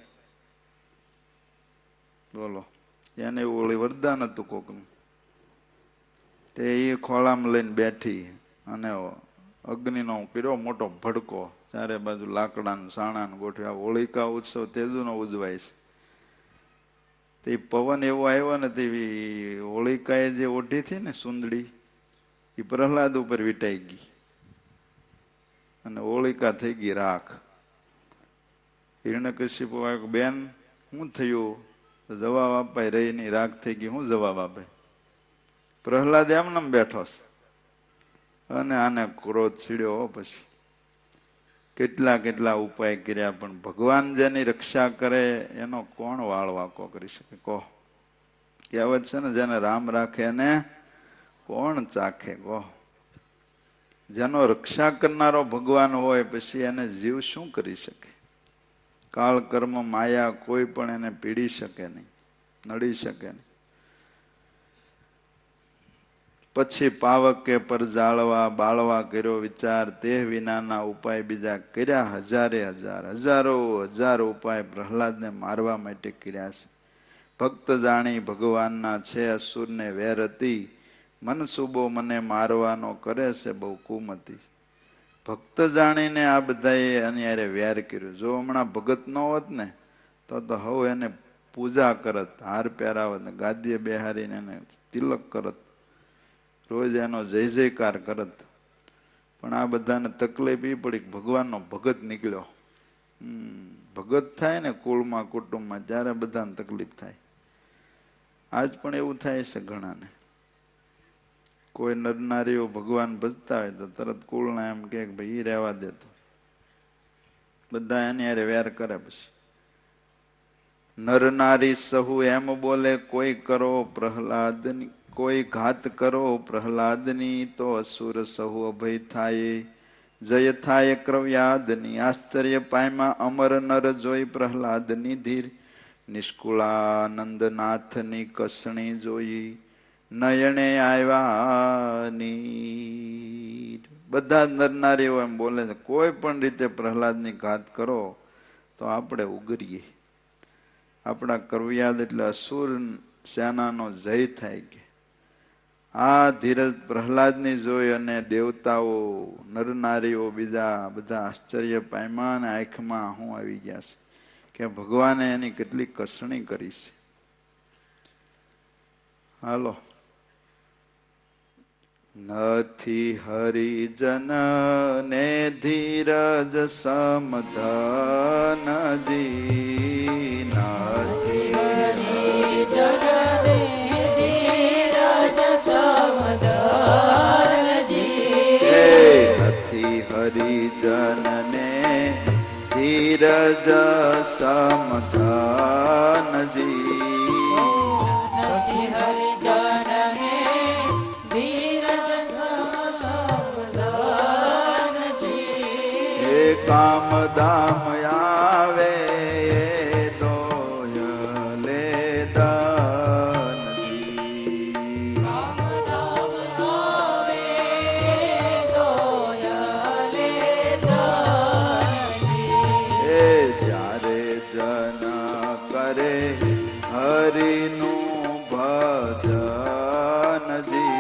[SPEAKER 1] બોલો, એને એવું ઓળી વરદાન હતું કોકનું. તે એ ખોળામાં લઈને બેઠી અને અગ્નિનો કર્યો મોટો ભડકો, ચારે બાજુ લાકડાનું સાણાનું ગોઠવ્યા. હોળિકા ઉત્સવ તેજુનો ઉજવાય છે. તે પવન એવો આવ્યો ને, તેવી હોળિકાએ જે ઓઢી હતી ને સુંદડી, એ પ્રહલાદ ઉપર વીંટાઈ ગઈ અને હોળિકા થઈ ગઈ રાખ. હિરણ્યકશિપુ આવ્યો, બેન શું થયું? જવાબ અપાય રહી નહીં, રાખ થઈ ગઈ. શું જવાબ આપે? પ્રહલાદ એમને બેઠો છે અને આને ક્રોધ છીડ્યો. પછી કેટલા કેટલા ઉપાય કર્યા, પણ ભગવાન જેની રક્ષા કરે એનો કોણ વાળ વાંકો કરી શકે? કહો. કહેવત છે ને, જેને રામ રાખે એને કોણ ચાખે? કહો. જેનો રક્ષા કરનારો ભગવાન હોય પછી એને જીવ શું કરી શકે? કાળ કર્મ માયા કોઈ પણ એને પીડી શકે નહીં, નડી શકે નહીં. પછી પાવકે પર જાળવા બાળવા કર્યો વિચાર, તે વિનાના ઉપાય બીજા કર્યા હજારે હજાર, હજારો હજાર ઉપાય પ્રહલાદને મારવા માટે કર્યા છે. ભક્ત જાણી ભગવાનના છે અસુરને વેર હતી, મનસુબો મને મારવાનો કરે છે બહુ કુમતી. ભક્ત જાણીને આ બધાએ એની હારે વેર કર્યું. જો હમણાં ભગત ન હોત ને તો હવે એને પૂજા કરત, હાર પહેરાવત, ગાદીએ બેહારીને એને તિલક કરત, રોજ એનો જય જયકાર કરત. પણ આ બધાને તકલીફ એ પડી, ભગવાનનો ભગત નીકળ્યો. ભગત થાય ને કુળમાં કુટુંબમાં, ત્યારે બધાને તકલીફ થાય. આજ પણ એવું થાય છે ઘણાને. કોઈ નરનારીઓ ભગવાન ભજતા હોય તો તરત કુળના એમ કે ભાઈ ઈ રહેવા દેતો, બધા એની હારે વેર કરે. પછી નરનારી સહુ એમ બોલે, કોઈ કરો પ્રહલાદની, કોઈ ઘાત કરો પ્રહલાદની, તો અસુર સહુ અભય થાય, જય થાય ક્રવ્યાદની. આશ્ચર્ય પામ્યા અમર નર જોઈ પ્રહલાદની ધીર, નિષ્કુળાનંદનાથની કસણી જોઈ, નયણે આવ્યા નીર. બધા નરનારીઓ એમ બોલે છે, કોઈ પણ રીતે પ્રહલાદની ઘાત કરો તો આપણે ઉગરીએ. આપણા ક્રવ્યાદ એટલે અસુર સેનાનો જય થાય. કે આ ધીરજ પ્રહલાદની જોઈ અને દેવતાઓ નરનારીઓ બીજા બધા આશ્ચર્ય પામ્યા અને આંખમાં આંસુ આવી ગયા છે કે ભગવાને એની કેટલી કસણી કરી છે. હાલો, નથી હરિજન ને ધીરજ સમધનજી, નથી હરિજન ને ધીરજ સમધનજી, નથી હરિજન ને ધીરજ સમધનજી, નથી હરિજન ને કામ દામ આવે દોય લેદનજી, કામ દામ આવે દોય લેદનજી. જ્યારે જન કરે હરિનું ભજનજી,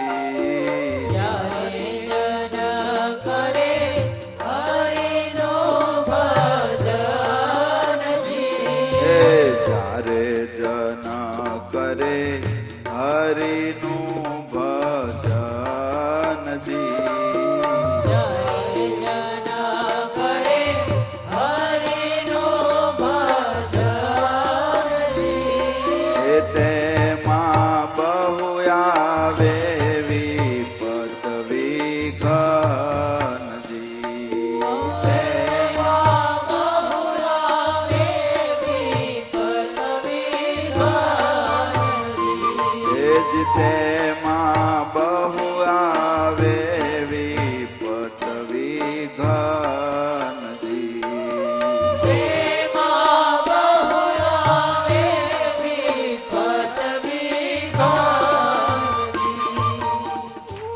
[SPEAKER 1] હરિનું ભજનજી, જય જન કરે હરિનું તેમાં બહુ આવે વિપત વિઘનજી.
[SPEAKER 2] તેમાં બહુ આવે વિપત વિઘનજી.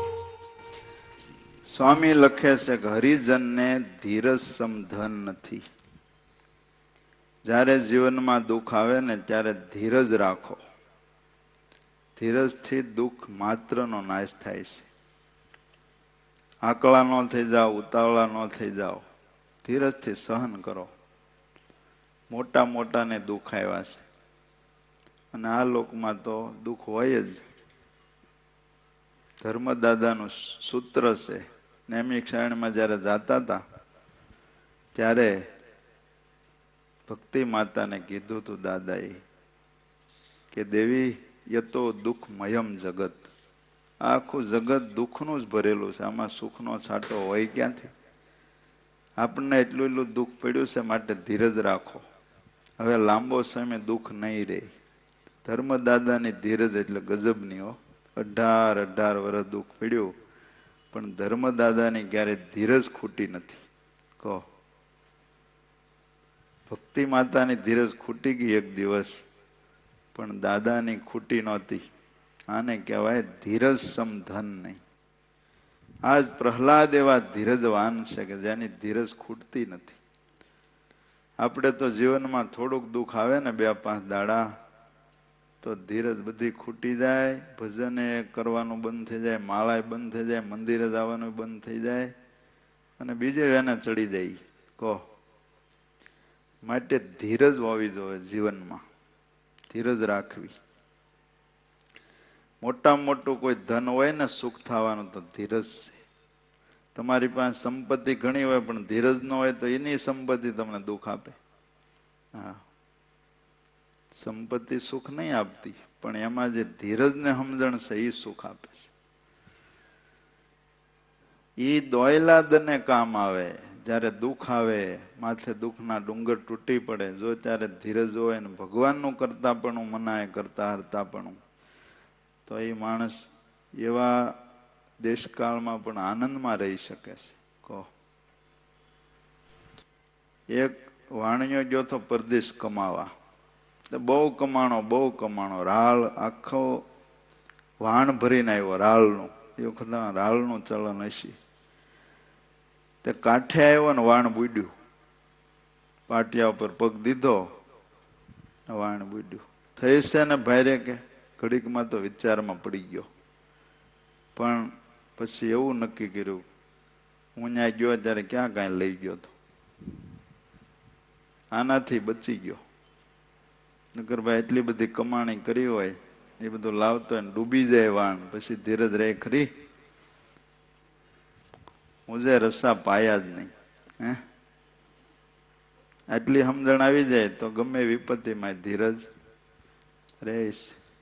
[SPEAKER 1] સ્વામી લખે છે કે હરિજનને ધીરજ સમધન નથી. જ્યારે જીવનમાં દુઃખ આવે ને ત્યારે ધીરજ રાખો. ધીરજથી દુઃખ માત્રનો નાશ થાય છે. આકળા ન થઈ જાઓ, ઉતાવળા ન થઈ જાઓ, ધીરજથી સહન કરો. મોટા મોટાને દુઃખ આવ્યા છે અને આ લોકમાં તો દુઃખ હોય જ. ધર્મદાદાનું સૂત્ર છે. નેમી ક્ષયણમાં જ્યારે જાતા હતા ત્યારે ભક્તિ માતાને કીધું હતું દાદાએ કે દેવી યતો દુઃખમયમ જગત. આખું જગત દુઃખનું જ ભરેલું છે, આમાં સુખનો છાંટો હોય ક્યાંથી? આપણને એટલું એટલું દુઃખ પડ્યું છે, માટે ધીરજ રાખો. હવે લાંબો સમય દુઃખ નહીં રહે. ધર્મદાદાની ધીરજ એટલે ગજબની હો. 18 વર્ષ દુઃખ પડ્યું પણ ધર્મદાદાની ક્યારેય ધીરજ ખૂટી નથી. કહો, ભક્તિ માતાની ધીરજ ખૂટી ગઈ એક દિવસ, પણ દાદાની ખૂટી નહોતી. આને કહેવાય ધીરજ સમધન નહીં. આજ પ્રહલાદ એવા ધીરજવાન છે કે જેની ધીરજ ખૂટતી નથી. આપણે તો જીવનમાં થોડુંક દુઃખ આવે ને 2-5 દાડા તો ધીરજ બધી ખૂટી જાય. ભજને કરવાનું બંધ થઈ જાય, માળાએ બંધ થઈ જાય, મંદિરે જવાનું બંધ થઈ જાય અને બીજે એને ચડી જાય. કહો, માટે ધીરજ હોવી જોઈએ જીવનમાં, ધીરજ રાખવી. મોટામાં મોટું કોઈ ધન હોય ને સુખ થવાનું તો ધીરજ છે. તમારી પાસે સંપત્તિ ઘણી હોય પણ ધીરજ ન હોય તો એની સંપત્તિ તમને દુઃખ આપે. હા, સંપત્તિ સુખ નહીં આપતી પણ એમાં જે ધીરજને સમજણ છે એ સુખ આપે છે. એ દોયલાદને કામ આવે. જ્યારે દુઃખ આવે, માથે દુઃખના ડુંગર તૂટી પડે, જો ત્યારે ધીરજ હોય ને ભગવાનનું કરતાપણું મનાય, કરતા હરતાપણું, તો એ માણસ એવા દેશકાળમાં પણ આનંદમાં રહી શકે છે. કહો, એક વાણિયો ગયો તો પરદેશ કમાવા. બહુ કમાણો. રાળ આખો વાણ ભરીને આવ્યો રાળનું. એ વખત રાળનું ચલણ હશે. તે કાંઠે આવ્યો ને વાણ બુડ્યું. પાટિયા ઉપર પગ દીધો, વાણ બુડ્યું. થઈ છે ને ભાઈરે કે ઘડીકમાં તો વિચારમાં પડી ગયો. પણ પછી એવું નક્કી કર્યું, હું ત્યાં ગયો ત્યારે ક્યાં કાંઈ લઈ ગયો હતો, આનાથી બચી ગયો. નકર ભાઈ એટલી બધી કમાણી કરી હોય એ બધું લાવતો હોય ને ડૂબી જાય વાણ, પછી ધીરજ રહે ખરી? મુજે રસ્સા પાયા જ નહીં. હે, આટલી સમજણ આવી જાય તો ગમે વિપત્તિમાં ધીરજ રહીશ.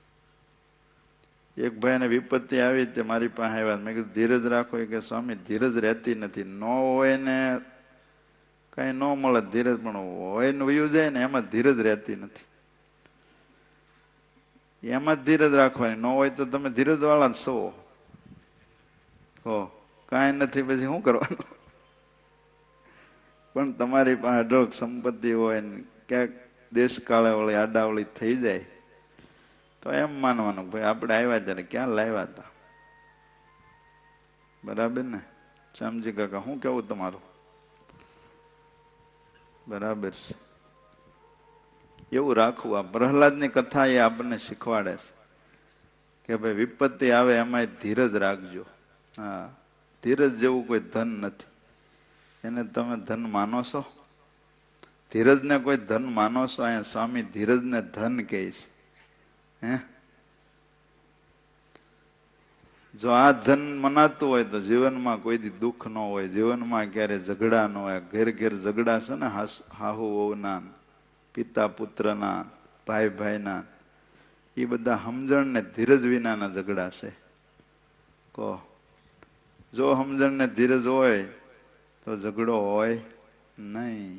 [SPEAKER 1] એક ભાઈને વિપત્તિ આવી તે મારી પાસે આવ્યા. મેં કીધું ધીરજ રાખો. કે સ્વામી ધીરજ રહેતી નથી. ન હોય ને કઈ ન મળે ધીરજ, પણ હોય ને વયું જાય ને એમાં ધીરજ રહેતી નથી. એમાં જ ધીરજ રાખવાની. ન હોય તો તમે ધીરજ વાળા જ છો. હો, કાંઈ નથી પછી શું કરવાનું? પણ તમારી પાસે અઢળક સંપત્તિ હોય ને ક્યાંક દેશકાળે વળી આડાવળી થઈ જાય તો એમ માનવાનું ભાઈ આપણે આવ્યા ત્યારે ક્યાં લાવ્યા હતા. બરાબર ને શ્યામજી કાકા? શું કેવું તમારું? બરાબર છે, એવું રાખવું. આ પ્રહલાદની કથા એ આપણને શીખવાડે છે કે ભાઈ વિપત્તિ આવે એમાં ધીરજ રાખજો. હા, ધીરજ જેવું કોઈ ધન નથી. એને તમે ધન માનો છો? ધીરજને કોઈ ધન માનો છો? અહીંયા સ્વામી ધીરજને ધન કહે છે. હે, જો આ ધન મનાતું હોય તો જીવનમાં કોઈ દી દુઃખ ન હોય, જીવનમાં ક્યારે ઝઘડા ન હોય. ઘેર ઘેર ઝઘડા છે ને, હાહુ વહુના, પિતા પુત્રના, ભાઈ ભાઈના, એ બધા સમજણ ને ધીરજ વિનાના ઝઘડા છે. કહો, જો સમજણ ને ધીરજ હોય તો ઝઘડો હોય નહીં.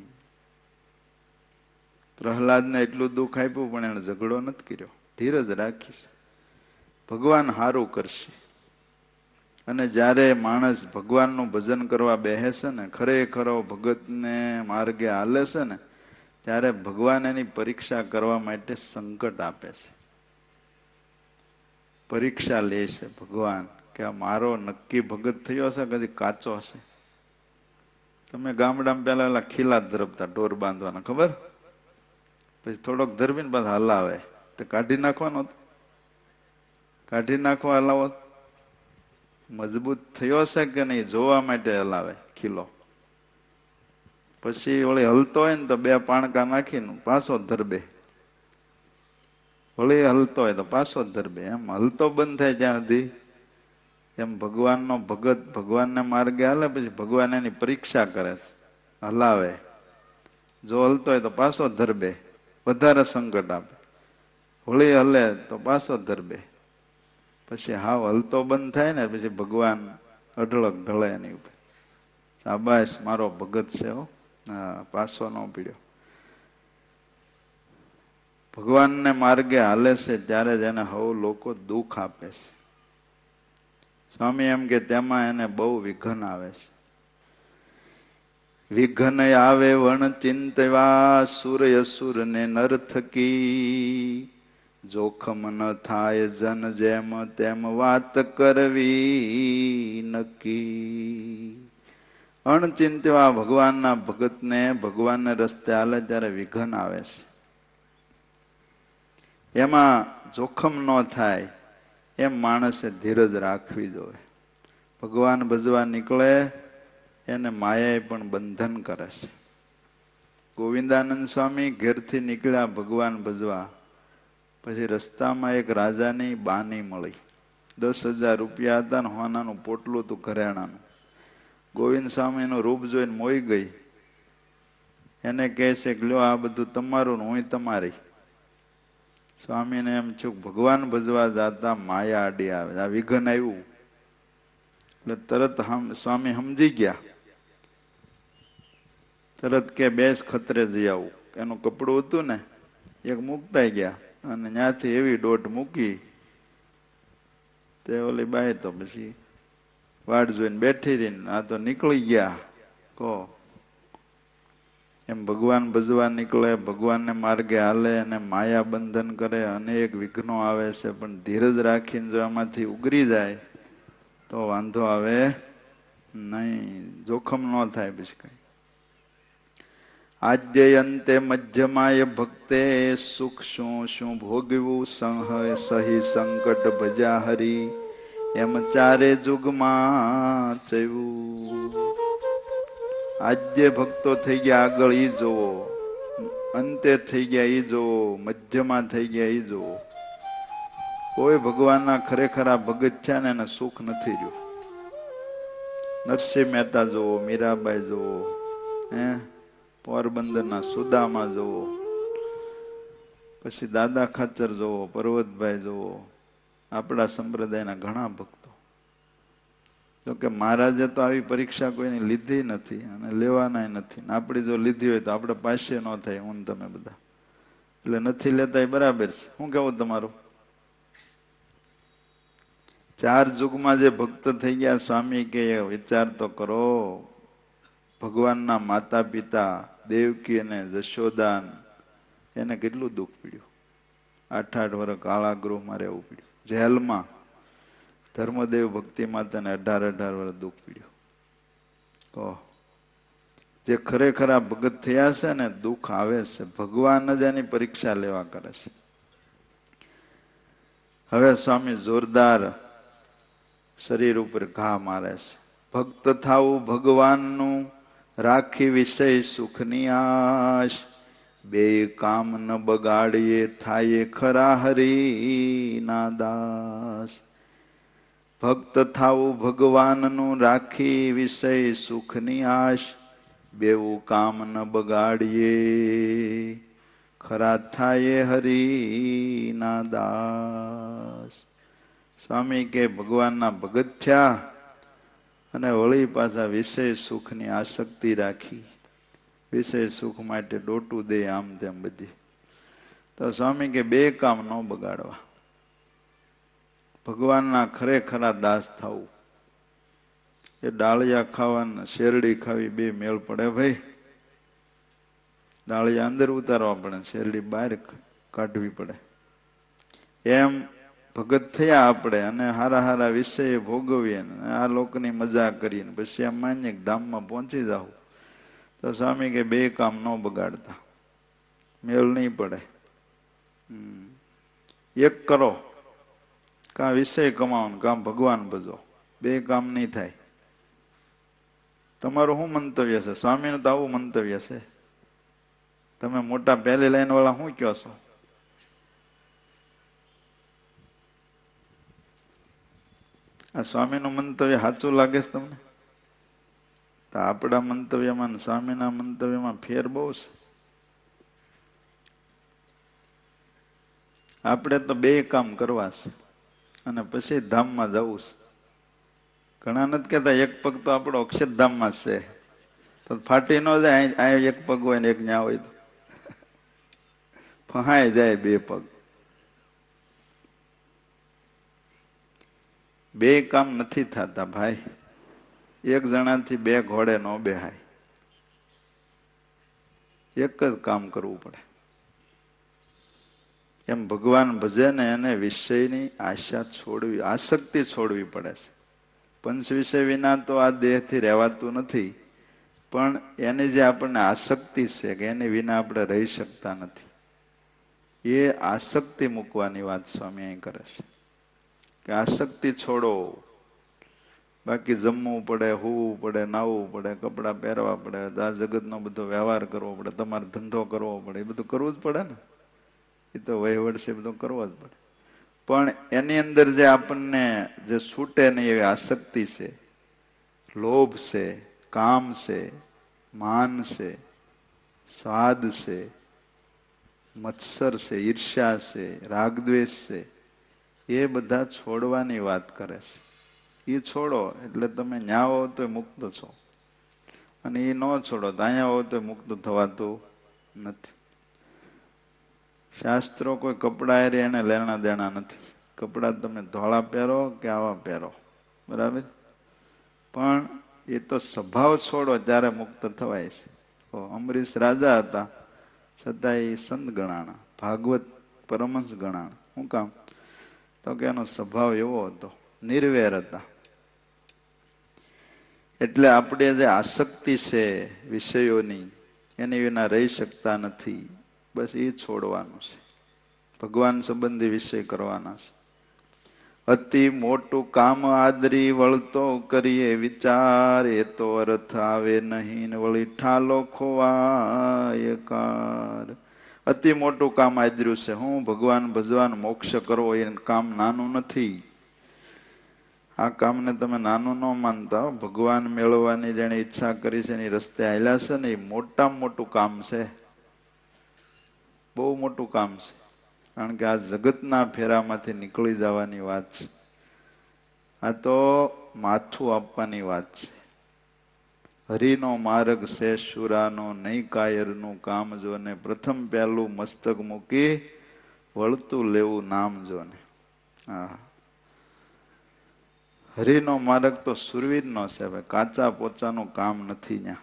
[SPEAKER 1] પ્રહલાદને એટલું દુઃખ આપ્યું પણ એને ઝઘડો નથી કર્યો, ધીરજ રાખીશ. ભગવાન સારું કરશે. અને જ્યારે માણસ ભગવાનનું ભજન કરવા બેસે છે ને, ખરેખરો ભગતને માર્ગે હાલે છે ને, ત્યારે ભગવાન એની પરીક્ષા કરવા માટે સંકટ આપે છે. પરીક્ષા લે છે ભગવાન કે આ મારો નક્કી ભગત થયો છે કદી કાચો હશે. તમે ગામડામાં પેલા ખીલા ધરપતા ઢોર બાંધવાના, ખબર? પછી થોડોક ધરવીને પાછા હલાવે તો કાઢી નાખવાનો, કાઢી નાખવા હલાવો. મજબૂત થયો છે કે નહીં જોવા માટે હલાવે ખીલો. પછી વળી હલતો હોય ને તો બે પાણકા નાખીને પાછો ધરબે, વળી હલતો હોય તો પાછો ધરબે. એમ હલતો બંધ થાય ત્યાં સુધી એમ ભગવાનનો ભગત ભગવાનને માર્ગે હાલે, પછી ભગવાન એની પરીક્ષા કરે છે, હલાવે. જો હલતો હોય તો પાછો ધરબે, વધારે સંકટ આપે. વળી હલે તો પાછો ધરબે. પછી હાવ હલતો બંધ થાય ને પછી ભગવાન અઢળક ઢળે એની ઉપર. શાબાશ મારો ભગત છે હો, હા પાછો ન પીડ્યો. ભગવાનને માર્ગે હાલે છે ત્યારે જ એને હવ લોકો દુઃખ આપે છે. સ્વામી એમ કે તેમાં એને બહુ વિઘન આવે છે. વિઘન આવે વણ ચિંતવા સૂર્ય સુર ને નર થકી, જોખમ ન થાય જન જેમ તેમ વાત કરવી નક્કી. અણચિંતવા ભગવાનના ભગતને ભગવાનને રસ્તે હાલે ત્યારે વિઘન આવે છે. એમાં જોખમ ન થાય એમ માણસે ધીરજ રાખવી જોઈએ. ભગવાન ભજવા નીકળે એને માયાએ પણ બંધન કરે છે. ગોવિંદાનંદ સ્વામી ઘેરથી નીકળ્યા ભગવાન ભજવા. પછી રસ્તામાં એક રાજાની બાની મળી. 10,000 રૂપિયા હતા ને હોનાનું પોટલું હતું ઘરેણાનું. ગોવિંદ સ્વામીનું રૂપ જોઈને મોઈ ગઈ. એને કહે છે કે લ્યો આ બધું તમારું ને હું તમારી. સ્વામીને એમ છું ભગવાન ભજવા જાતા માયા આડી આવે, આ વિઘન આવ્યું એટલે તરત સ્વામી સમજી ગયા. તરત કે બેસ ખતરે જઈ આવું. એનું કપડું હતું ને એક મૂકતા ગયા અને ત્યાંથી એવી દોટ મૂકી તે ઓલી બાઈ તો પછી વાટ જોઈને બેઠી રહીને આ તો નીકળી ગયા. કહો એમ ભગવાન ભજવા નીકળે, ભગવાનને માર્ગે હાલે અને માયા બંધન કરે, અનેક વિઘ્નો આવે છે. પણ ધીરજ રાખીને જો આમાંથી ઉગરી જાય તો વાંધો આવે નહીં, જોખમ ન થાય. પછી કઈ આદ્ય અંતે મધ્યમાય ભક્તે સુખ શું શું ભોગવું સહી સંકટ ભજા હરી, એમ ચારે જુગમાં ચયું. આદ્ય ભક્તો થઈ ગયા આગળ ઈ જોવો, અંતે થઈ ગયા ઈ જોવો, મધ્યમાં થઈ ગયા ઈ જોવો. કોઈ ભગવાનના ખરેખરા ભગત થયા ને એને સુખ નથી રહ્યું. નરસિંહ મહેતા જોવો, મીરાબાઈ જોવો, પોરબંદરના સુદામાં જોવો, પછી દાદા ખાચર જોવો, પર્વતભાઈ જોવો, આપણા સંપ્રદાયના ઘણા ભક્તો. જોકે મહારાજે તો આવી પરીક્ષા કોઈની લીધી નથી અને લેવાના નથી. આપણી જો લીધી હોય તો આપણે પાસે ન થાય, હું તમે બધા. એટલે નથી લેતા એ બરાબર છે. શું કેવું તમારું? 4 યુગમાં જે ભક્ત થઈ ગયા સ્વામી કે વિચાર તો કરો. ભગવાનના માતા પિતા દેવકી અને જશોદાન એને કેટલું દુઃખ પીડ્યું. 8-8 વર્ષ કાળાગૃહમાં રહેવું પડ્યું, જેલમાં. ધર્મદેવ ભક્તિ માતાને 18-18 વર્ષ દુઃખ પીડ્યું. કહો જે ખરેખર ભગત થયા છે ને દુઃખ આવે છે. ભગવાન જ એની પરીક્ષા લેવા કરે છે. હવે સ્વામી જોરદાર શરીર ઉપર ઘા મારે છે. ભક્ત થાવું ભગવાનનું, રાખી વિષય સુખની આશ, બે કામ ન બગાડીએ થાય ખરા હરી ના દાસ. ભક્ત થાવું ભગવાનનું, રાખી વિષય સુખની આશ, બેવું કામ ન બગાડીએ ખરા થાય હરી ના દાસ. સ્વામી કે ભગવાનના ભગત થયા અને વળી પાછા વિષય સુખની આસક્તિ રાખી, વિષય સુખ માટે ડોટું દે આમ તેમ બધી. તો સ્વામી કે બે કામ ન બગાડવા. ભગવાનના ખરેખરા દાસ થવું. એ ડાળિયા ખાવાના શેરડી ખાવી બે મેળ પડે ભાઈ. ડાળિયા અંદર ઉતારવા પડે, શેરડી બહાર કાઢવી પડે. એમ ભગત થયા આપણે અને હારા હારા વિષય ભોગવીએ આ લોકની મજા કરીને પછી એમ માનીએ કે ધામમાં પહોંચી જાવ. તો સ્વામી કે બે કામ ન બગાડતા, મેળ નહીં પડે. એક કરો, કાં વિષય કમાવો કાં ભગવાન ભજો, બે કામ નહીં થાય. તમારું શું મંતવ્ય છે? સ્વામીનું તો આવું મંતવ્ય છે. તમે મોટા પહેલી લાઈન વાળા શું કહો છો? આ સ્વામીનું મંતવ્ય સાચું લાગે છે તમને? તો આપણા મંતવ્યમાં સ્વામીના મંતવ્યમાં ફેર બહુ છે. આપણે તો બે કામ કરવા છે અને પછી ધામમાં જવું છે. ઘણા નથી કહેતા એક પગ તો આપણો અક્ષરધામમાં છે, તો ફાટી ન જાય. આ એક પગ હોય ને એક ન્યા હોય તો ફહાય જાય બે પગ. બે કામ નથી થતા ભાઈ. એક જણાથી બે ઘોડે ન બેહાય. એક જ કામ કરવું પડે. એમ ભગવાન ભજે ને એને વિષયની આશા છોડવી, આસક્તિ છોડવી પડે છે. પંચ વિષય વિના તો આ દેહથી રહેવાતું નથી, પણ એની જે આપણને આસક્તિ છે કે એની વિના આપણે રહી શકતા નથી, એ આસક્તિ મૂકવાની વાત સ્વામી અહીં કરે છે કે આસક્તિ છોડો. બાકી જમવું પડે, હોવું પડે, નાહવું પડે, કપડાં પહેરવા પડે, આ જગતનો બધો વ્યવહાર કરવો પડે, તમારે ધંધો કરવો પડે, એ બધું કરવું જ પડે ને. એ તો વહીવટ છે, બધું કરવો જ પડે. પણ એની અંદર જે આપણને જે છૂટે નહીં એવી આસક્તિ છે, લોભ છે, કામ છે, માન છે, સ્વાદ છે, મત્સર છે, ઈર્ષ્યા છે, રાગદ્વેષ છે, એ બધા છોડવાની વાત કરે છે. એ છોડો એટલે તમે ન્યા હો તો મુક્ત છો, અને એ ન છોડો તો અહીંયા હો તો મુક્ત થવાતું નથી. શાસ્ત્રો કોઈ કપડા એરી એને લેણા દેણા નથી. કપડા તમે ધોળા પહેરો કે આવા પહેરો, બરાબર, પણ એ તો સ્વભાવ છોડો ત્યારે મુક્ત થવાય છે. અમરીશ રાજા હતા છતાં એ સંત ગણાણા, ભાગવત પરમહંસ ગણાણા. શું કામ? તો કે એનો સ્વભાવ એવો હતો, નિર્વેર હતા. એટલે આપણે જે આસક્તિ છે વિષયોની, એની વિના રહી શકતા નથી. બસ એ છોડવાનું છે. ભગવાન સંબંધી વિષય કરવાના છે. અતિ મોટું કામ આદરી વળતો કરીએ વિચાર, એ તો અર્થ આવે નહીં વળી ઠાલો ખોવાય કાર. અતિ મોટું કામ આદર્યું છે. હું ભગવાન ભજવાન મોક્ષ કરવો, એ કામ નાનું નથી. આ કામને તમે નાનું ન માનતા હો. ભગવાન મેળવવાની જેને ઈચ્છા કરી છે એની રસ્તે આવેલા છે ને, એ મોટામાં મોટું કામ છે. બહુ મોટું કામ છે. કારણ કે આ જગતના ફેરામાંથી નીકળી જવાની વાત છે. આ તો માથું આપવાની વાત છે. હરિનો માર્ગ છે શુરાનો, નહીં કાયરનું કામ જોને, પ્રથમ પહેલું મસ્તક મૂકી વળતું લેવું નામ જોને. હા, હરિનો માર્ગ તો સુરવીરનો છે ભાઈ, કાચા પોચાનું કામ નથી ત્યાં.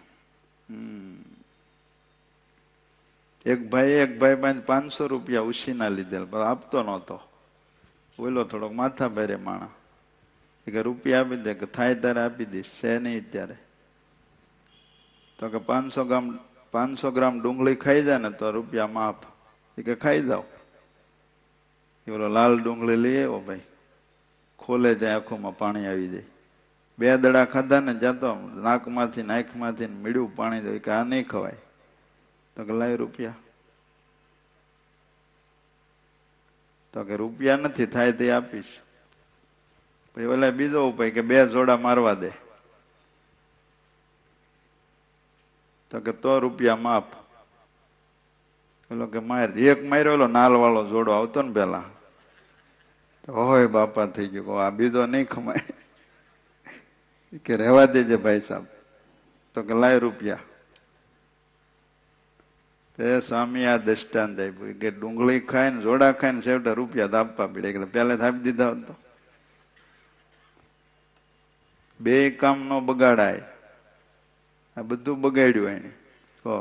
[SPEAKER 1] એક ભાઈ પાસે 500 રૂપિયા ઉછીના લીધેલ, પણ આપતો નહોતો. બોલો થોડોક માથા ભારે માણા, કે રૂપિયા આપી દે, કે થાય ત્યારે આપી દઈશ, છે નહીં ત્યારે. તો કે 500 ગ્રામ ડુંગળી ખાઈ જાય ને તો રૂપિયા માફ. એ કે ખાઈ જાઓ. એ બોલો લાલ ડુંગળી લઈ આવ્યો ભાઈ, ખોલે જાય આંખોમાં પાણી આવી જાય. 2 દડા ખાધા ને જ્યાં તો નાકમાંથી નાકમાંથી મીડું પાણી જાય. કે આ નહીં ખવાય. તો કે લાય રૂપિયા. તો કે રૂપિયા નથી, થાય તે આપીશ. પછી ઓલા બીજો ઉપાય કે 2 જોડા મારવા દે. તો કે તો રૂપિયા માફ. પેલો કે માર. એક માર્યો, ઓલો નાલ વાળો જોડો આવતો ને પેલા, હોય બાપા થઈ ગયો, આ બીજો નહીં ખમાય. કે રહેવા દેજે ભાઈ સાહેબ. તો કે લાય રૂપિયા. તે સ્વામી આ દ્રષ્ટાંત આપ્યું કે ડુંગળી ખાય ને જોડા ખાય ને છેવટે રૂપિયા તો આપવા પડે. કે પહેલા આપી દીધા હોત તો બે કામ નો બગાડાય. આ બધું બગાડ્યું એને. કહો,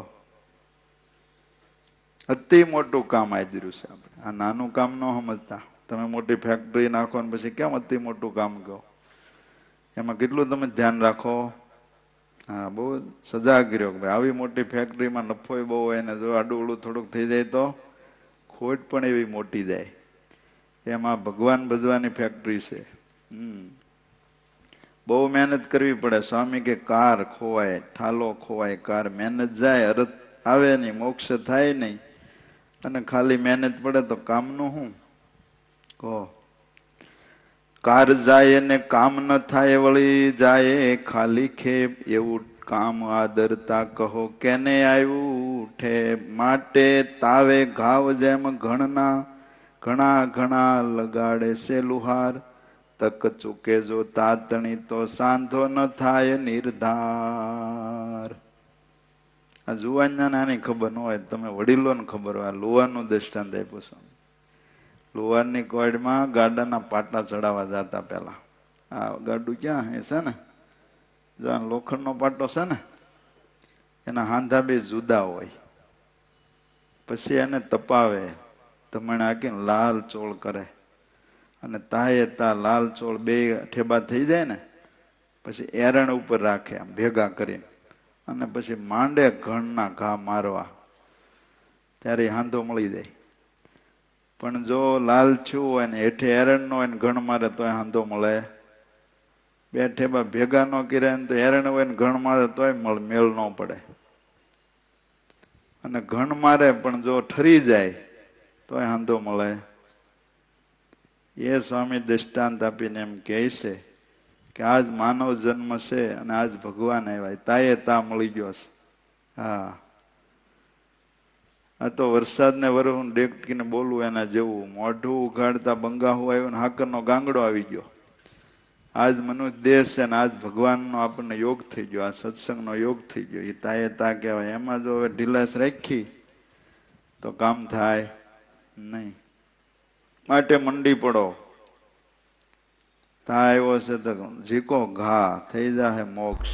[SPEAKER 1] અતિ મોટું કામ આદર્યું છે આપણે. આ નાનું કામ ન સમજતા. તમે મોટી ફેક્ટરી નાખો ને પછી કેમ અતિ મોટું કામ કહો? એમાં કેટલું તમે ધ્યાન રાખો. હા, બહુ સજાગ રહ્યો કે ભાઈ આવી મોટી ફેક્ટરીમાં નફો બહુ હોય ને જો આડું થોડુંક થઈ જાય તો ખોટ પણ એવી મોટી જાય. એમાં ભગવાન ભજવાની ફેક્ટરી છે. બહુ મહેનત કરવી પડે. સ્વામી કે કાર ખોવાય, ઠાલો ખોવાય, કાર મહેનત જાય અરત આવે નહીં, મોક્ષ થાય નહીં. અને ખાલી મહેનત પડે તો કામનું શું? કહો, કાર જાય ને કામ ન થાય વળી જાય ખાલી ખેપ. એવું કામ આદરતા કહો કેને આવ્યું ઠેપ. માટે તાવે ઘાવ જેમ ઘણા ઘણા લગાડે છે લુહાર. તક ચૂકે જો તાતણી તો સાંધો ન થાય નિર્ધાર. આ જુવાનને આની ખબર ન હોય, તમે વડીલોને ખબર હોય. લુહારનું દ્રષ્ટાંત આપ્યું છે. લુહારની કોયડમાં ગાડાના પાટા ચડાવવા જતા પેલા. આ ગાડું ક્યાં એ છે ને, જો લોખંડનો પાટો છે ને, એના હાંધા બે જુદા હોય. પછી એને તપાવે, ધમણ હાકીને લાલ ચોળ કરે. અને તાએ તા લાલ ચોળ બે ઠેબા થઈ જાય ને પછી એરણ ઉપર રાખે આમ ભેગા કરીને. અને પછી માંડે ઘણના ઘા મારવા. ત્યારે હાંધો મળી જાય. પણ જો લાલ થયું હોય ને હેઠે એરણ નો હોય ને ઘણ મારે તોય હાંધો મળે. બે ઠેબા ભેગા ન કર્યા ને તો એરણ હોય ને ઘણ મારે તોય મેળ ન પડે. અને ઘણ મારે પણ જો ઠરી જાય તોય હાંધો મળે. એ સ્વામી દ્રષ્ટાંત આપીને એમ કહે છે કે આજ માનવ જન્મ છે અને આજ ભગવાન આવ્યા તાએ તા મળી ગયો છે. હા, આ તો વરસાદને વરહું ડેકટીને બોલવું એના જેવું. મોઢું ઉઘાડતા બંગાહું આવ્યું ને હાકરનો ગાંગડો આવી ગયો. આજ મનુષ્ય દેહ છે ને આજ ભગવાનનો આપણને યોગ થઈ ગયો. આ સત્સંગનો યોગ થઈ ગયો. એ તાએ તા કહેવાય. એમાં જો હવે ઢીલાસ રાખી તો કામ થાય નહીં. માટે મંડી પડો. તા આવ્યો છે તો ઝીકો ઘા થઈ જાય મોક્ષ.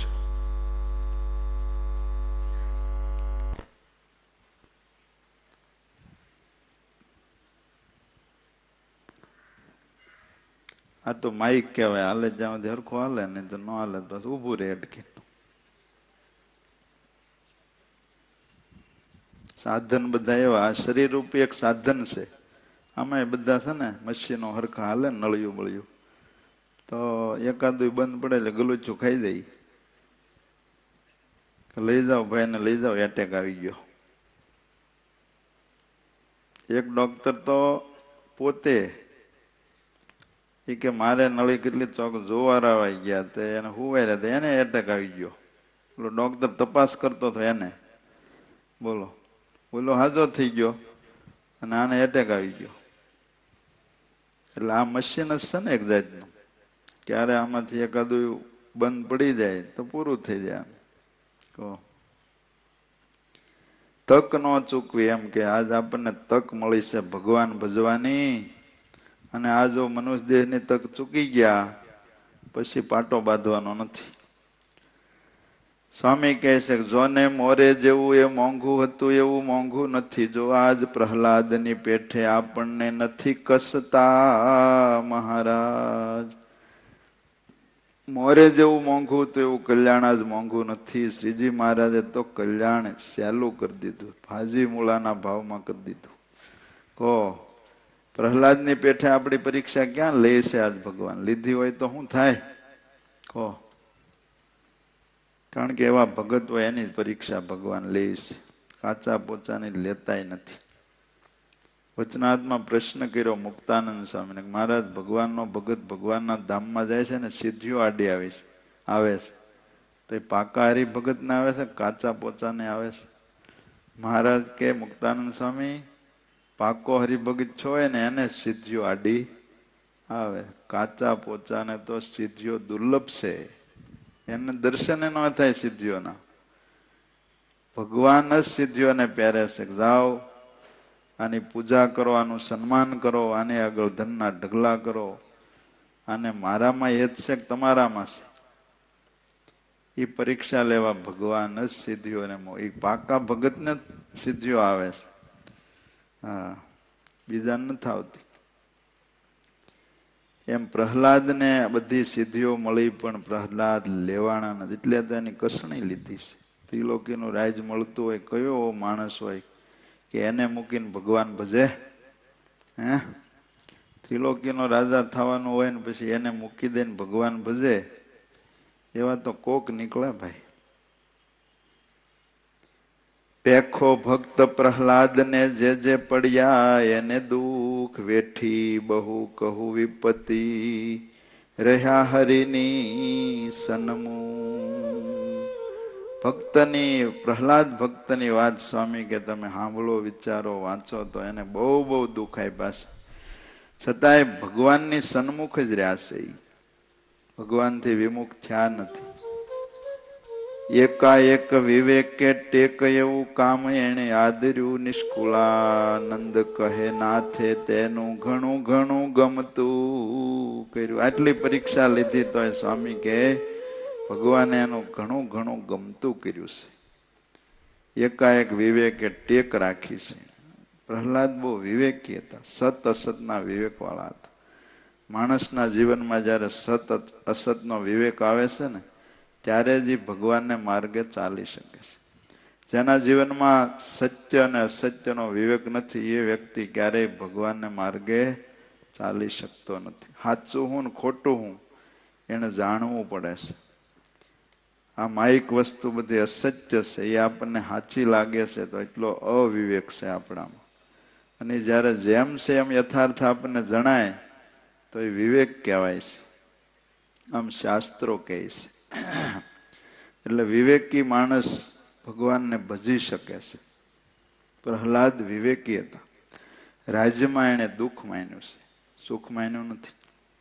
[SPEAKER 1] આ તો માઇક કહેવાય. હાલે જ્યાં હરખું હાલે નહીં તો ન હાલે તો ઊભું રહે અટકી. સાધન બધા એવા. આ શરીર રૂપી એક સાધન છે. આમાં બધા છે ને મશીનો હરખા હાલે નળિયું બળિયું તો એકાદું બંધ પડે એટલે ગલુચું ખાઈ જાય. લઈ જાઓ ભાઈને લઈ જાઓ, એટેક આવી ગયો. એક ડોક્ટર તો પોતે એ કે મારે નળી કેટલી ચોક જોવારા આવી ગયા તે એને હુવાય હતા એને એટેક આવી ગયો. બોલો ડોક્ટર તપાસ કરતો હતો એને બોલો બોલો હાજો થઈ ગયો અને આને એટેક આવી ગયો. એટલે આ મશીન જ છે ને એક જાતનું. ક્યારે આમાંથી એકાદું બંધ પડી જાય તો પૂરું થઈ જાય. તક ન ચૂકવી એમ કે આજ આપણને તક મળી છે ભગવાન ભજવાની. અને આ જો મનુષ્ય દેહની તક ચૂકી ગયા પછી પાટો બાંધવાનો નથી. સ્વામી કહે છે કે જોને મોરે જેવું એ મોંઘું હતું એવું મોંઘું નથી. જો આજ પ્રહલાદની પેઠે આપણને નથી કસતા મહારાજ. મોરે જેવું મોંઘું હતું એવું કલ્યાણ આજ મોંઘું નથી. શ્રીજી મહારાજે તો કલ્યાણ સહેલું કરી દીધું. ભાજી મૂળાના ભાવમાં કરી દીધું. કહો પ્રહલાદની પેઠે આપણી પરીક્ષા ક્યાં લે છે આજ ભગવાન? લીધી હોય તો શું થાય? કહો. કારણ કે એવા ભગત હોય એની પરીક્ષા ભગવાન લે છે. કાચા પોચાની લેતાય નથી. વચનાત્મા પ્રશ્ન કર્યો મુક્તાનંદ સ્વામીને, મહારાજ ભગવાનનો ભગત ભગવાનના ધામમાં જાય છે ને સિદ્ધિઓ આડી આવે છે તો એ પાકા હરિભગત ને આવે છે કાચા પોચાને આવે છે? મહારાજ કે મુક્તાનંદ સ્વામી પાકો હરિભગત છો ને એને સિદ્ધિઓ આડી આવે. કાચા પોચાને તો સિદ્ધિઓ દુર્લભ છે. એને દર્શન ન થાય સિદ્ધિઓના. ભગવાન જ સિદ્ધિઓને પહેરે છે. જાઓ આની પૂજા કરો, આનું સન્માન કરો, આને આગળ ધનના ઢગલા કરો. અને મારામાં હેત છે કે તમારામાં છે? એ પરીક્ષા લેવા ભગવાન જ સિદ્ધિઓને એ પાકા ભગતને સિદ્ધિઓ આવે છે. હા, બીજા નથી આવતી. એમ પ્રહલાદને બધી સિદ્ધિઓ મળી, પણ પ્રહલાદ લેવાના નથી, એટલે તો એની કસણી લીધી છે. ત્રિલોકીનું રાજ મળતું હોય, કયો માણસ હોય કે એને મૂકીને ભગવાન ભજે? હે? ત્રિલોકીનો રાજા થવાનું હોય ને પછી એને મૂકી દઈને ભગવાન ભજે, એવા તો કોક નીકળે ભાઈ. પેખો ભક્ત પ્રહલાદને જે જે પડ્યા, એને દુઃખ વેઠી બહુ કહું વિપત્તિ, રહ્યા હરિની સન્મુખ. ભક્તની, પ્રહલાદ ભક્તની વાત સ્વામી કે તમે સાંભળો, વિચારો, વાંચો તો એને બહુ બહુ દુઃખ આપ્યા છે. છતાંય ભગવાનની સન્મુખ જ રહ્યા છે. ભગવાનથી વિમુખ થયા નથી. એકાએક વિવેકે ટેક એવું કામ એને આદર્યું, નિષ્કુળાનંદ કહે નાથે તેનું ઘણું ઘણું ગમતું કર્યું. આટલી પરીક્ષા લીધી તો સ્વામી કે ભગવાને એનું ઘણું ઘણું ગમતું કર્યું છે. એકાએક વિવેકે ટેક રાખી છે. પ્રહલાદ બહુ વિવેકી હતા, સત અસતના વિવેકવાળા હતા. માણસના જીવનમાં જ્યારે સત અસતનો વિવેક આવે છે ને, ત્યારે જ ભગવાનને માર્ગે ચાલી શકે છે. જેના જીવનમાં સત્ય અને અસત્યનો વિવેક નથી, એ વ્યક્તિ ક્યારેય ભગવાનને માર્ગે ચાલી શકતો નથી. સાચું હું ને ખોટું હું એને જાણવું પડે છે. આ માયિક વસ્તુ બધી અસત્ય છે, એ આપણને સાચી લાગે છે તો એટલો અવિવેક છે આપણામાં. અને જ્યારે જેમ છે એમ યથાર્થ આપણને જણાય તો એ વિવેક કહેવાય છે. આમ શાસ્ત્રો કહે છે. એટલે વિવેકી માણસ ભગવાનને ભજી શકે છે. પ્રહલાદ વિવેકી હતા. રાજ્યમાં એને દુઃખ માન્યું છે, સુખ માન્યું નથી.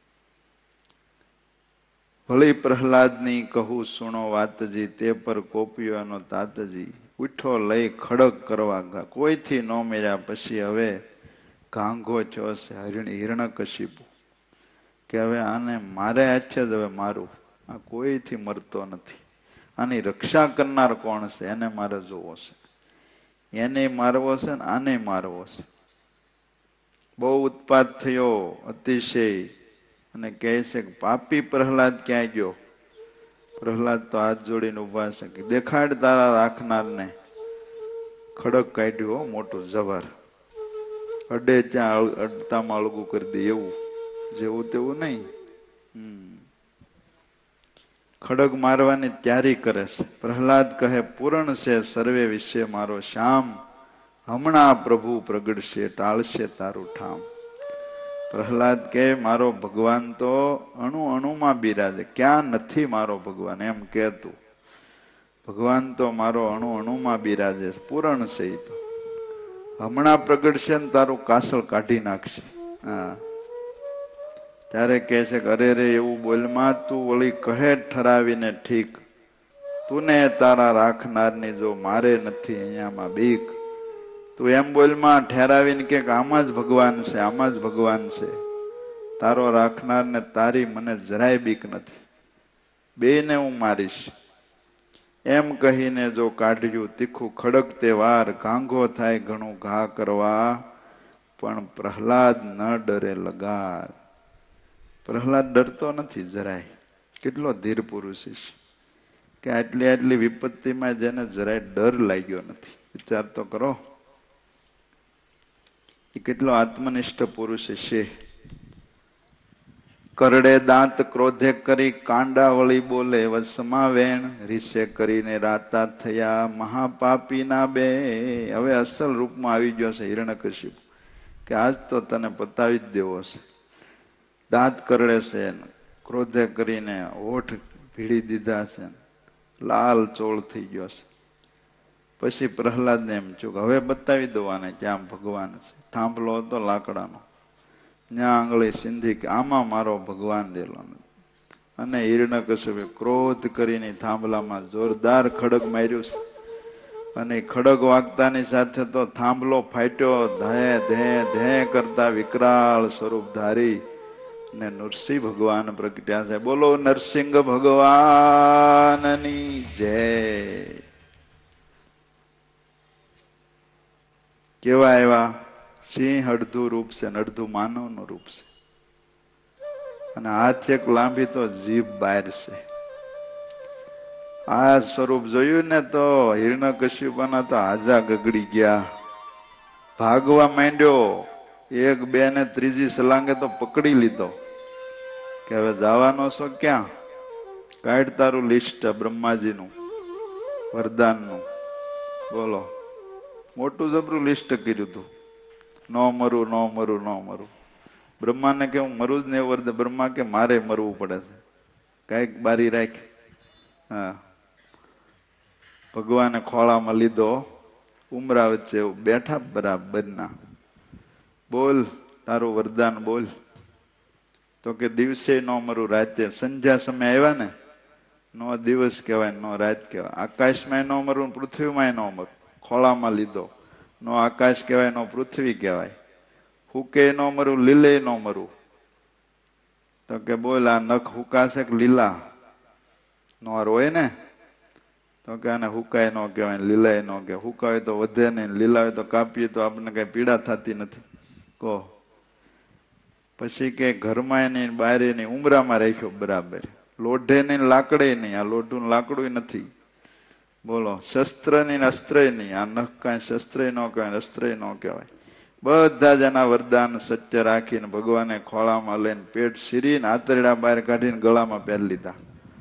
[SPEAKER 1] ભલે પ્રહલાદની કહું સુણો વાતજી, તે પર કોપીઓનો તાતજી, ઉઠો લઈ ખડગ કરવા કોઈથી ન મેર્યા પછી હવે ઘાંઘો થયો છે હિરણ્યકશિપુ કે હવે આને મારે હાથે જ હવે મારું, આ કોઈથી મરતો નથી. આની રક્ષા કરનાર કોણ છે એને મારે જોવો છે. એને મારવો છે ને આને મારવો છે. બહુ ઉત્પાત થયો અતિશય, અને કહે છે કે પાપી પ્રહલાદ ક્યાં ગયો? પ્રહલાદ તો હાથ જોડીને ઉભા છે કે દેખાડ તારા રાખનારને. ખડક કાઢ્યું, મોટું જબર, અડે ત્યાં અડતામાં અળગું કરી દે એવું, જેવું તેવું નહીં. ખડગ મારવાની તૈયારી કરે છે. પ્રહલાદ કહે પૂરણ છે સર્વે વિશે મારો શ્યામ, હમણાં પ્રભુ પ્રગટશે ટાળશે તારું ઠામ. પ્રહલાદ કે મારો ભગવાન તો અણુ અણુમાં બિરાજે, ક્યાં નથી મારો ભગવાન એમ કહેતું. ભગવાન તો મારો અણુ અણુમાં બિરાજે, પૂરણ છે. એ તો હમણાં પ્રગટશે ને તારું કાસળ કાઢી નાખશે. હા, ત્યારે કહે છે કે અરે રે એવું બોલમાં તું વળી કહે ઠરાવીને ઠીક, તું ને તારા રાખનારની જો મારે નથી અહીંયામાં બીક. તું એમ બોલમાં ઠેરાવીને કે આમાં જ ભગવાન છે, આમાં જ ભગવાન છે. તારો રાખનાર ને તારી મને જરાય બીક નથી, બેયને હું મારીશ. એમ કહીને જો કાઢ્યું તીખું ખડક તે વાર, ઘાંઘો થાય ઘણું ઘા કરવા, પણ પ્રહલાદ ન ડરે લગાર. પ્રહલાદ ડરતો નથી જરાય. કેટલો ધીર પુરુષ છે કે આટલી આટલી વિપત્તિમાં જેને જરાય ડર લાગ્યો નથી. વિચાર તો કરો, એ કેટલો આત્મનિષ્ઠ પુરુષ છે. કરડે દાંત ક્રોધે કરી કાંડા વળી બોલે વસમાં વેણ, રીસે કરીને રાતા થયા મહાપાપીના બે. હવે અસલ રૂપમાં આવી ગયો છે હિરણ્યકશિપુ કે આજ તો તને પતાવી જ દેવો છે. દાંત કરડે છે, ક્રોધે કરીને હોઠ ભીડી દીધા છે, લાલ ચોળ થઈ ગયો છે. પછી પ્રહલાદને એમ થયું કે હવે બતાવી દવાને ક્યાં ભગવાન છે. થાંભલો હતો લાકડાનો, ત્યાં આંગળી સિંધી કે આમાં મારો ભગવાન રહેલો નથી. અને હિરણ્યકશિપુએ ક્રોધ કરીને થાંભલામાં જોરદાર ખડગ માર્યું છે. અને ખડગ વાગતાની સાથે તો થાંભલો ફાટ્યો, ધે ધે ધે કરતા વિકરાળ સ્વરૂપ ધારી ને નરસિંહ ભગવાન પ્રગટ્યા છે. બોલો નરસિંહ ભગવાનની જય. કેવા એવા સિંહ અડધું રૂપ છે ને અડધું માનવનું રૂપ છે. અને હાથ એક લાંબી તો જીભ બહાર છે. આ સ્વરૂપ જોયું ને તો હિરણ્યકશ્યપના તો હાજા ગગડી ગયા. ભાગવા માંડ્યો. એક બે ને ત્રીજી સલાંગે તો પકડી લીધો કે હવે જવાનો છો ક્યાં? કાઢ તારું લિસ્ટ બ્રહ્માજીનું વરદાનનું. બોલો મોટું જબરું લિસ્ટ કર્યું હતું. ન મરું ન મરું ન મરું. બ્રહ્માને કે હું મરું જ નહીં વરદે. બ્રહ્મા કે મારે મરવું પડે છે. કઈક બારી રાખ. હા, ભગવાને ખોળામાં લીધો. ઉમરા વચ્ચે બેઠા બરાબરના. બોલ તારું વરદાન બોલ. તો કે દિવસે ન મરું રાતે. સંધ્યા સમય આવ્યા ને નો દિવસ કહેવાય નો રાત કહેવાય. આકાશમાં ન મરું પૃથ્વીમાં ન મરું. ખોળામાં લીધો. નો આકાશ કહેવાય નો પૃથ્વી કહેવાય. હુકે ન મરું લીલે ન મરું. તો કે બોલ આ નખ હુકાશે કે લીલા? નો રોય ને. તો કે આને હુકાય ન કહેવાય લીલાય ન કહેવાય. હુકાય તો વધે નહીં, લીલા હોય તો કાપીએ તો આપણને કઈ પીડા થતી નથી. કહો પછી કે ઘરમાં નહીં બહાર નહીં ઉમરામાં રાખ્યો બરાબર. લોઢે નહીં લાકડે નહીં. આ લોઢું લાકડું નથી. બોલો શસ્ત્ર નહીં અસ્ત્ર નહીં. આ નખ કાંઈ શસ્ત્ર ન કહેવાય અસ્ત્ર ન કહેવાય. બધા જ એના વરદાન સત્ય રાખીને ભગવાને ખોળામાં લઈને પેટ શીરીને આંતરડા બહાર કાઢીને ગળામાં પહેરી લીધા.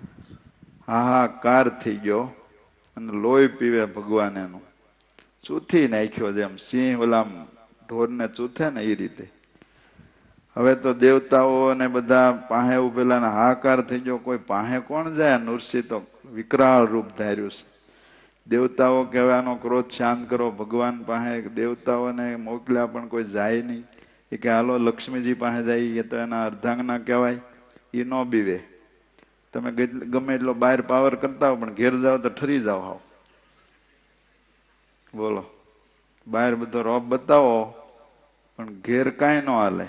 [SPEAKER 1] હાહાકાર થઈ ગયો અને લોહી પીવે ભગવાન એનું. ચૂથી નાખ્યો જેમ સિંહ ઓલા ઢોરને ચૂથે ને એ રીતે. હવે તો દેવતાઓ અને બધા પાસે ઉભેલા હાહાકાર થઈ ગયો. કોઈ પાસે કોણ જાય? નૃસિંહ તો વિકરાળ રૂપ ધાર્યું છે. દેવતાઓ કહેવાનો ક્રોધ શાંત કરો. ભગવાન પાસે દેવતાઓને મોકલ્યા પણ કોઈ જાય નહીં. એ કે હાલો લક્ષ્મીજી પાસે જાય. એ તો એના અર્ધાંગના કહેવાય. એ ન બીવે. તમે ગમે એટલો બહાર પાવર કરતા હો પણ ઘેર જાઓ તો ઠરી જાઓ હાવ. બોલો બહાર બધો રોપ બતાવો પણ ઘેર કાંઈ ન હાલે.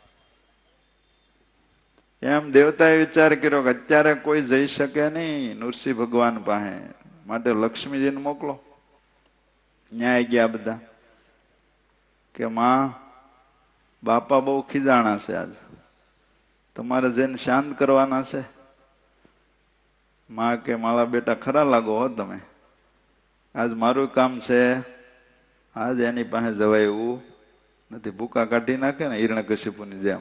[SPEAKER 1] એમ દેવતાએ વિચાર કર્યો કે અત્યારે કોઈ જઈ શકે નહીં નૃસિંહ ભગવાન પાસે, માટે લક્ષ્મીજીને મોકલો. ન્યાય ગયા બધા કે માં બાપા બહુ ખીજાણા છે, આજ તમારે જઈને શાંત કરવાના છે. માં કે મારા બેટા ખરા લાગો હો તમે, આજ મારું કામ છે, આજ એની પાસે જવાય એવું નથી. ભૂકા કાઢી નાખે ને હિરણ્યકશિપુની જેમ.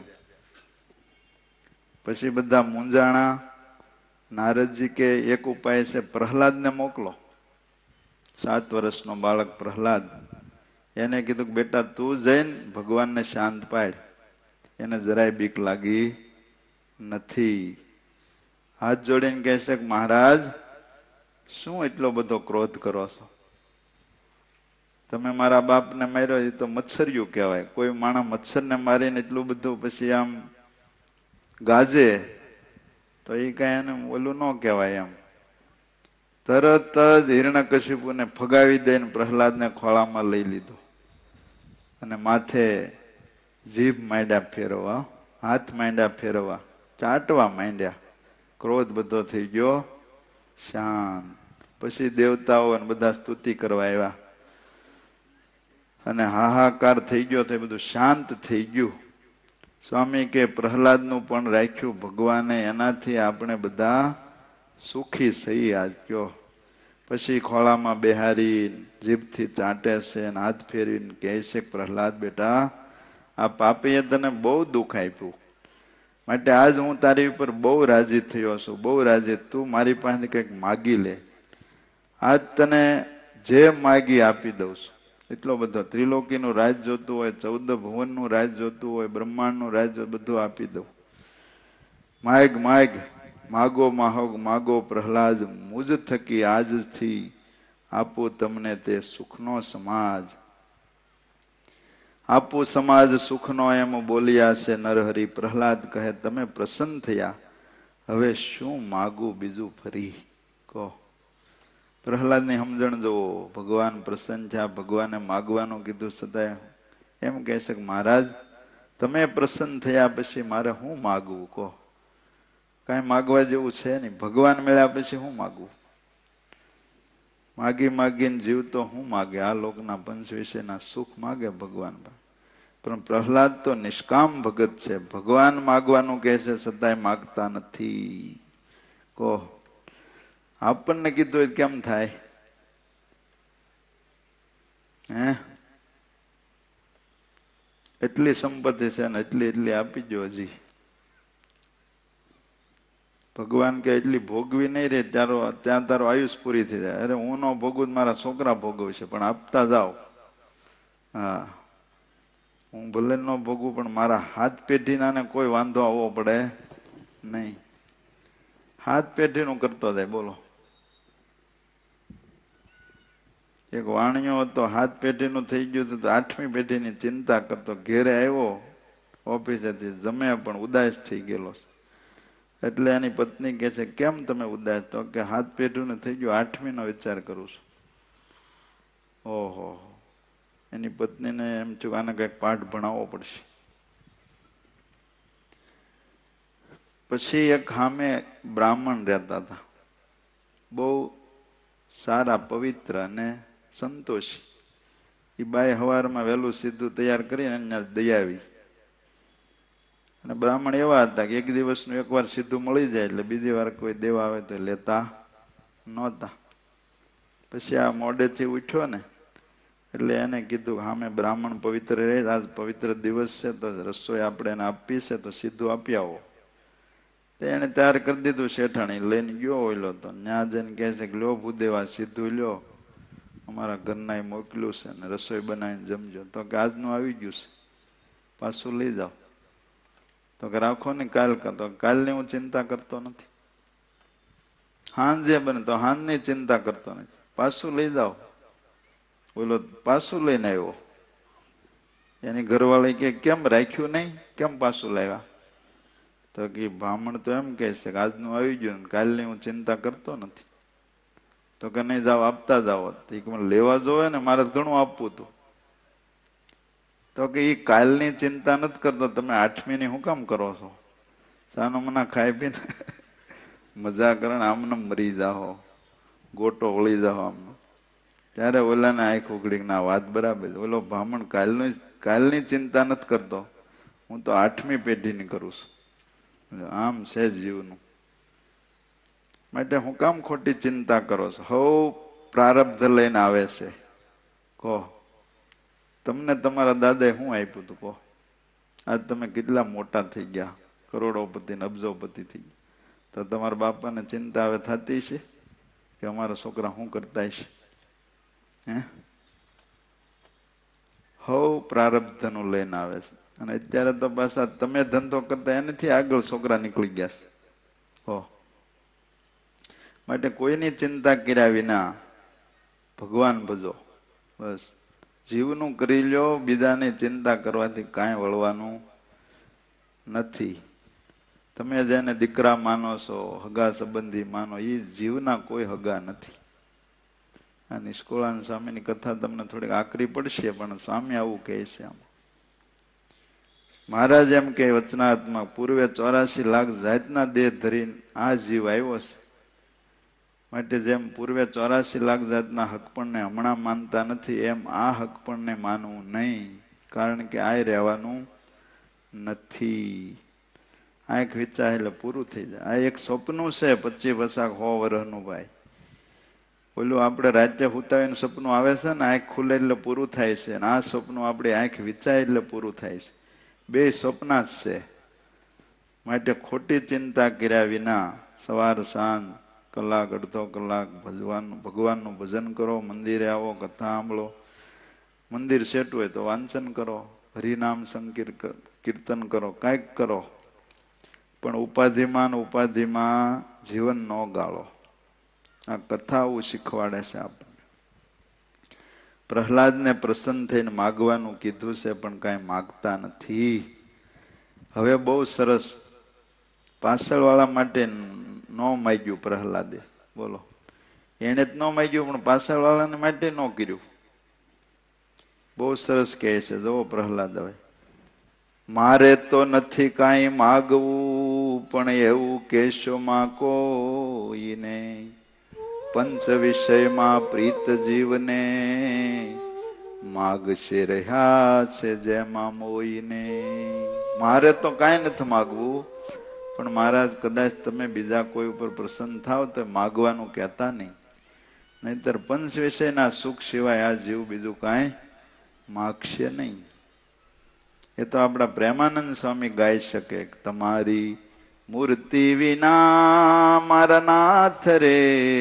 [SPEAKER 1] પછી બધા મૂંઝાણા. નારદજી કે એક ઉપાય છે, પ્રહલાદને મોકલો. 7 વર્ષનો બાળક પ્રહલાદ. એને કીધું કે બેટા તું જઈને ભગવાનને શાંત પાડ. એને જરાય બીક લાગી નથી. હાથ જોડીને કહે છે કે મહારાજ શું એટલો બધો ક્રોધ કરો છો? તમે મારા બાપને માર્યો એ તો મત્સર્યું કહેવાય. કોઈ માણસ મત્સરને મારીને એટલું બધું પછી આમ ગાજે તો એ કઈ એને ઓલું ન કહેવાય. એમ તરત જ હિરણ્યકશિપુને ફગાવી દઈને પ્રહલાદને ખોળામાં લઈ લીધો અને માથે જીભ માંડ્યા ફેરવા, હાથ માંડ્યા ફેરવા, ચાટવા માંડ્યા. ક્રોધ બધો થઈ ગયો શાંત. પછી દેવતાઓ અને બધા સ્તુતિ કરવા આવ્યા અને હાહાકાર થઈ ગયો તો એ બધું શાંત થઈ ગયું. સ્વામી કે પ્રહલાદનું પણ રાખ્યું ભગવાને, એનાથી આપણે બધા સુખી થઈ. આજ કયો પછી ખોળામાં બેહારી જીભથી ચાટે છે અને હાથ ફેરીને કહે છે પ્રહલાદ બેટા આ પાપીએ તને બહુ દુઃખ આપ્યું, માટે આજ હું તારી ઉપર બહુ રાજી થયો છું, બહુ રાજી. તું મારી પાસે કંઈક માગી લે, આજ તને જે માગી આપી દઉં છું. એટલો બધો ત્રિલોકીનું રાજ જોતું હોય, 14 ભુવનનું રાજ જોતું હોય, બ્રહ્માંડનું રાજ બધું આપી દઉં. માગ માગ માગો માહોગ માગો પ્રહલાદ, મુજ થકી આજથી આપું તમને તે સુખનો સમાજ. આપું સમાજ સુખનો એમ બોલ્યા છે નરહરિ. પ્રહલાદ કહે તમે પ્રસન્ન થયા, હવે શું માગું બીજું ફરી કહો. પ્રહલાદની સમજણ જુઓ. ભગવાન પ્રસન્ન થયા, ભગવાને માગવાનું કીધું છતાંય એમ કહે છે કે મહારાજ તમે પ્રસન્ન થયા પછી મારે શું માગવું કહો? કાંઈ માગવા જેવું છે નહીં. ભગવાન મળ્યા પછી શું માગવું? માગી માગીને જીવ તો શું માગે? આ લોકના પંચ વિશેના સુખ માગે ભગવાન. પણ પ્રહલાદ તો નિષ્કામ ભગત છે. ભગવાન માગવાનું કહે છે છતાંય માગતા નથી. કહો આપણને કીધું એ કેમ થાય? હે? એટલી સંપત્તિ છે ને એટલી આપી દો. હજી ભગવાન કે એટલી ભોગવી નહીં રે ત્યાં તારો આયુષ પૂરી થઈ જાય. અરે હું ન ભોગવું, મારા છોકરા ભોગવશે, પણ આપતા જાઓ. હા, હું ભલે ન ભોગવું પણ મારા હાથ પેઢીના ને કોઈ વાંધો આવવો પડે નહીં. હાથ પેઢીનું કરતો જાય. બોલો, એક વાણિયો હતો, હાથ પેઢીનું થઈ ગયું હતું તો 8મી પેઢીની ચિંતા કરતો. ઘેરે આવ્યો ઓફિસેથી, જમે પણ ઉદાસ થઈ ગયેલો. એટલે એની પત્ની કહે છે કેમ તમે ઉદાસ? તો કે હાથ પેઢીનું થઈ ગયું, 8મીનો વિચાર કરું છું. ઓહો, એની પત્નીને એમ થયું આને કંઈક પાઠ ભણાવવો પડશે. પછી એક સામે બ્રાહ્મણ રહેતા હતા, બહુ સારા, પવિત્ર અને સંતોષી. એ બાઈ સવારમાં વહેલું સીધું તૈયાર કરીને એને દયાવી. અને બ્રાહ્મણ એવા હતા કે એક દિવસનું એકવાર સીધું મળી જાય એટલે બીજી વાર કોઈ દેવા આવે તો લેતા નહોતા. પછી આ મોડેથી ઉઠ્યો ને એટલે એને કીધું સામે બ્રાહ્મણ પવિત્ર રહે, આજ પવિત્ર દિવસ છે તો રસોઈ આપણે એને આપી છે તો સીધું આપી આવો. તો એને તૈયાર કરી દીધું. શેઠાણી લઈને ગયો ઓઈલો તો ત્યાં જઈને કહે છે કે લ્યો ભૂદેવા સીધું લ્યો, અમારા ઘરના મોકલ્યું છે ને રસોઈ બનાવીને જમજો. તો કે આજનું આવી ગયું છે, પાછું લઈ જાઓ. તો કે રાખો ને કાલ કરતો. કાલની હું ચિંતા કરતો નથી. હાંજે બને તો હાંજની ચિંતા કરતો નથી, પાછું લઈ જાઓ. બોલો, પાછું લઈને આવ્યો. એની ઘરવાળી કે કેમ રાખ્યું નહીં, કેમ પાછું લાવ્યા? તો કે બ્રાહ્મણ તો એમ કહે છે કે આજનું આવી ગયું ને કાલની હું ચિંતા કરતો નથી. તો કે નહીં, જાઓ આપતા જાઓ. તો કે મને લેવા જોવે ને, મારે ઘણું આપવું હતું. તો કે એ કાલની ચિંતા નથી કરતો, તમે 8મીની શું કામ કરો છો? સાનો મના ખાઈ પીને મજા કરે ને આમને મરી જાઓ, ગોટો વળી જાઓ આમને. ત્યારે ઓલાને આંખ ઉઘડી ના વાત બરાબર. ઓલો બ્રાહ્મણ કાલની ચિંતા નથી કરતો, હું તો 8મી પેઢીની કરું છું. આમ છે જીવનું. માટે હું કામ ખોટી ચિંતા કરો છો? હવ પ્રારબ્ધ લઈને આવે છે. કહો તમને તમારા દાદાએ શું આપ્યું હતું? કહો આજ તમે કેટલા મોટા થઈ ગયા, કરોડોપતિ ને અબજોપતિ થઈ ગયા. તો તમારા બાપાને ચિંતા હવે થતી છે કે અમારા છોકરા શું કરતા છે? હે? હવ પ્રારબ્ધનું લઈને આવે છે. અને અત્યારે તો પાછા તમે ધંધો કરતા એનાથી આગળ છોકરા નીકળી ગયા છે. હો, માટે કોઈની ચિંતા કર્યા વિના ભગવાન ભજો. બસ જીવનું કરી લ્યો, બીજાની ચિંતા કરવાથી કાંઈ વળવાનું નથી. તમે જેને દીકરા માનો છો, હગા સંબંધી માનો, એ જીવના કોઈ હગા નથી. આ નિષ્કુળાનંદ સ્વામીની કથા તમને થોડીક આકરી પડશે, પણ સ્વામી આવું કહે છે. આમ મહારાજ એમ કે વચનાત્મા પૂર્વે 84 લાખ જાતના દેહ ધરીને આ જીવ આવ્યો છે. માટે જેમ પૂર્વે 84 લાખ જાતના હકપણને હમણાં માનતા નથી, એમ આ હકપણને માનવું નહીં. કારણ કે આ રહેવાનું નથી. આંખ વિચાર એટલે પૂરું થઈ જાય. આ એક સ્વપ્નું છે 25 વસાક 100 વર્ષનું. ભાઈ ઓલું આપણે રાતે હુતાવીને સપનું આવે છે ને, આંખ ખુલે એટલે પૂરું થાય છે. અને આ સપનું આપણે આંખ વિચાર એટલે પૂરું થાય છે. બે સ્વપ્ના જ છે. માટે ખોટી ચિંતા કર્યા વિના સવાર સાંજ કલાક અડધો કલાક ભગવાનનું ભજન કરો, મંદિરે આવો, કથા સાંભળો. મંદિર સેટ હોય તો વાંચન કરો, હરિનામ કીર્તન કરો, કાંઈક કરો. પણ ઉપાધિમાં જીવન ન ગાળો. આ કથા આવું શીખવાડે છે આપણને. પ્રહલાદને પ્રસન્ન થઈને માગવાનું કીધું છે, પણ કાંઈ માગતા નથી. હવે બહુ સરસ પાછળવાળા માટે ન માગ્યું પ્રહલાદે. બોલો, એને જ ન માગ્યું પણ પાછળવાળાને માટે ન કર્યું. બહુ સરસ કહે છે, જુઓ પ્રહલાદ. હવે મારે તો નથી કાંઈ માગવું, પણ એવું કેશોમાં કોઈને. પંચ વિષયમાં પ્રીત જીવને, માગશે રહ્યા છે જેમાં મોઈને. મારે તો કાંઈ નથી માગવું, પણ મહારાજ કદાચ તમે બીજા કોઈ ઉપર પ્રસન્ન થાવ તો માગવાનું કહેતા નહીં. નહીતર પંચ વિષયના સુખ સિવાય આ જીવ બીજું કાંઈ માગશે નહીં. એ તો આપણા પ્રેમાનંદ સ્વામી ગાઈ શકે, તમારી મૂર્તિ વિના મારા નાથ રે,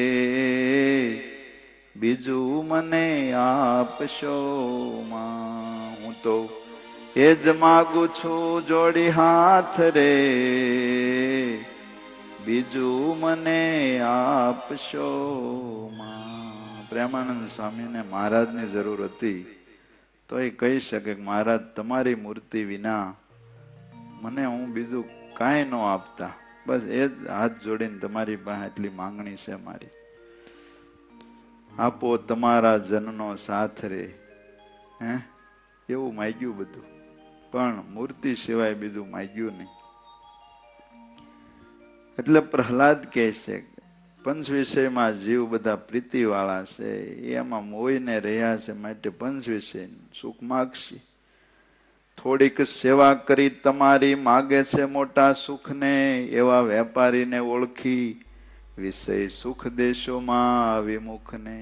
[SPEAKER 1] બીજું મને આપશો માં. હું તો એ જ માગું છું જોડી હાથ રે, બીજું મને આપશો માં. પ્રેમાનંદ સ્વામીને મહારાજની જરૂર હતી તો એ કહી શકે કે મહારાજ તમારી મૂર્તિ વિના મને હું બીજું કાંઈ ન આપતા. બસ એ જ હાથ જોડીને તમારી પાસે એટલી માંગણી છે મારી. આપો તમારા જનનો સાથ રે, હે એવું માગ્યું બધું, પણ મૂર્તિ સિવાય બીજું માગ્યું નહીં. એટલે પ્રહલાદ કહે છે પંચ વિષયમાં જીવ બધા પ્રીતિવાળા છે, એમાં મોઈને રહ્યા છે, માટે પંચ વિષય સુખ માગશે. થોડીક સેવા કરી તમારી માગે છે મોટા સુખને, એવા વેપારીને ઓળખી વિષય સુખ દેશોમાં વિમુખને.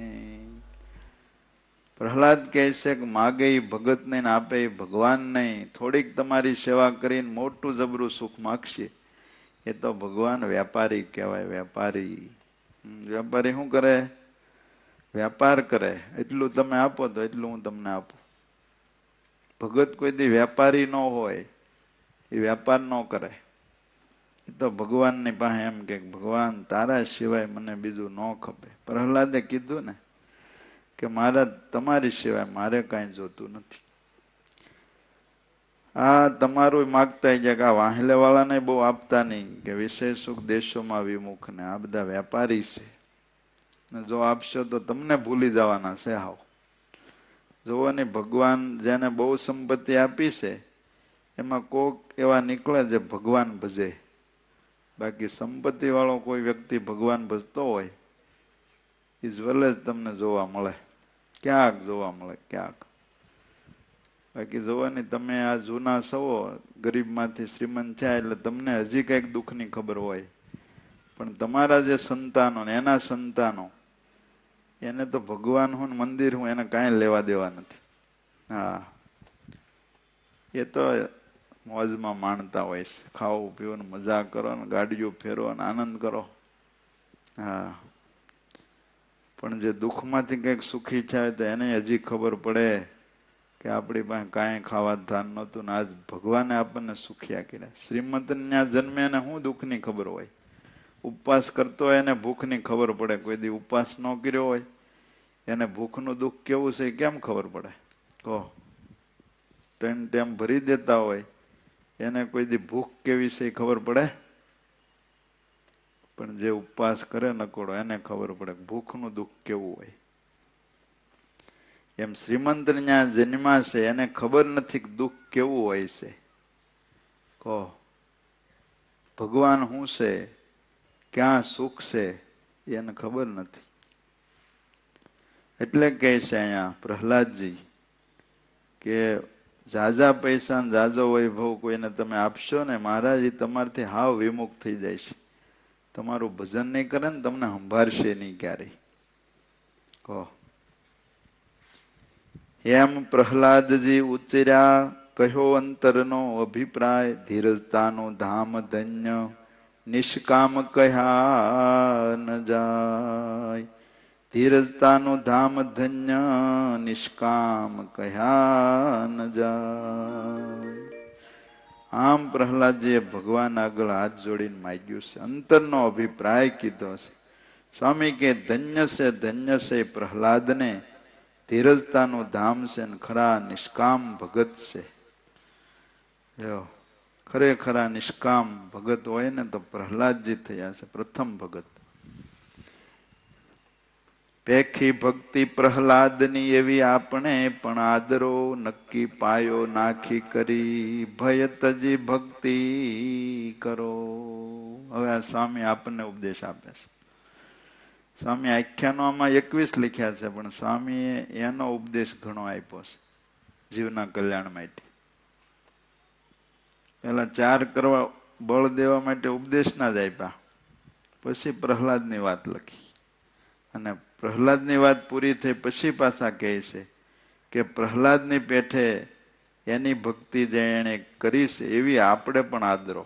[SPEAKER 1] પ્રહલાદ કહે છે કે માગે એ ભગતને આપે એ ભગવાન નહીં. થોડીક તમારી સેવા કરીને મોટું જબરું સુખ માગશે, એ તો ભગવાન વેપારી કહેવાય. વેપારી વેપારી શું કરે? વેપાર કરે. એટલું તમે આપો તો એટલું હું તમને આપું. ભગત કોઈ દી વેપારી ન હોય, એ વેપાર ન કરે. એ તો ભગવાનની પાસે એમ કે ભગવાન તારા સિવાય મને બીજું ન ખપે. પ્રહલાદે કીધું ને કે મારા તમારી સિવાય મારે કાંઈ જોતું નથી. આ તમારું માગતા ગયા કે આ વાહેલે વાળાને બહુ આપતા નહીં, કે વિષય સુખ દેશોમાં વિમુખ ને આ બધા વેપારી છે, ને જો આપશો તો તમને ભૂલી જવાના છે હાવ. જોવો ને ભગવાન જેને બહુ સંપત્તિ આપી છે એમાં કોક એવા નીકળે જે ભગવાન ભજે. બાકી સંપત્તિ વાળો કોઈ વ્યક્તિ ભગવાન ભજતો હોય એ જ્વલે જ તમને જોવા મળે, ક્યાંક જોવા મળે ક્યાંક. બાકી જોવાની તમે આ જૂના સવો ગરીબમાંથી શ્રીમંત થયા એટલે તમને હજી કંઈક દુઃખની ખબર હોય, પણ તમારા જે સંતાનો ને એના સંતાનો એને તો ભગવાન હું મંદિર હું એને કાંઈ લેવા દેવા નથી. હા, એ તો મોજમાં માણતા હોય છે, ખાઓ પીવો ને મજા કરો ને ગાડીઓ ફેરો ને આનંદ કરો. હા, પણ જે દુઃખમાંથી કંઈક સુખી થાય તો એને હજી ખબર પડે કે આપણી પાસે કાંઈ ખાવા ધાન નહોતું ને આજ ભગવાને આપણને સુખિયા કર્યા. શ્રીમંત ત્યાં જન્મે એને શું દુઃખની ખબર હોય? ઉપવાસ કરતો હોય એને ભૂખની ખબર પડે. કોઈ દી ઉપવાસ ન કર્યો હોય એને ભૂખનું દુઃખ કેવું છે કેમ ખબર પડે? કહો. ત્રણ ટાઈમ ભરી દેતા હોય એને કોઈ દી ભૂખ કેવી છે ખબર પડે? પણ જે ઉપવાસ કરે નકોડો એને ખબર પડે ભૂખનું દુઃખ કેવું હોય. એમ શ્રીમંત ત્યાં જન્મા છે એને ખબર નથી કે દુઃખ કેવું હોય છે. કહો. ભગવાન શું છે, ક્યાં સુખ છે એને ખબર નથી. એટલે કહે છે અહીંયા પ્રહલાદજી કે ઝાઝા પૈસા ને ઝાઝો વૈભવ કોઈને તમે આપશો ને મહારાજ એ તમારથી હાવ વિમુખ થઈ જાય છે. તમારું ભજન નહીં કરે ને તમને સંભાળશે નહીં ક્યારેય. કહો. એમ પ્રહલાદજી ઉચ્ચર્યા કહ્યો અંતરનો અભિપ્રાય, ધીરજતાનું ધામ ધન્ય નિષ્કામ કહ્યા ન જાય. ધીરજતાનું ધામ ધન્ય નિષ્કામ કહ્યા ન જાય. આમ પ્રહલાદજીએ ભગવાન આગળ હાથ જોડીને માગ્યું છે, અંતરનો અભિપ્રાય કીધો છે. સ્વામી કે ધન્ય છે પ્રહલાદને ધીરજતાનું ધામ છે ને ખરા નિષ્કામ ભગત છે. જો ખરેખરા નિષ્કામ ભગત હોય ને તો પ્રહલાદજી થયા છે પ્રથમ ભગત. પેખી ભક્તિ પ્રહલાદની એવી આપણે પણ આદરો નક્કી પાયો નાખી કરી ભય તજી ભક્તિ કરો. હવે આ સ્વામી આપણને ઉપદેશ આપે છે. સ્વામી આખ્યાનો આમાં 21 લખ્યા છે, પણ સ્વામીએ એનો ઉપદેશ ઘણો આપ્યો છે જીવના કલ્યાણ માટે. પેલા 4 કરવા બળ દેવા માટે ઉપદેશના જ આપ્યા, પછી પ્રહલાદની વાત લખી. અને પ્રહલાદની વાત પૂરી થઈ પછી પાછા કહે છે કે પ્રહલાદની પેઠે એની ભક્તિ જે એણે કરી છે એવી આપણે પણ આદરો.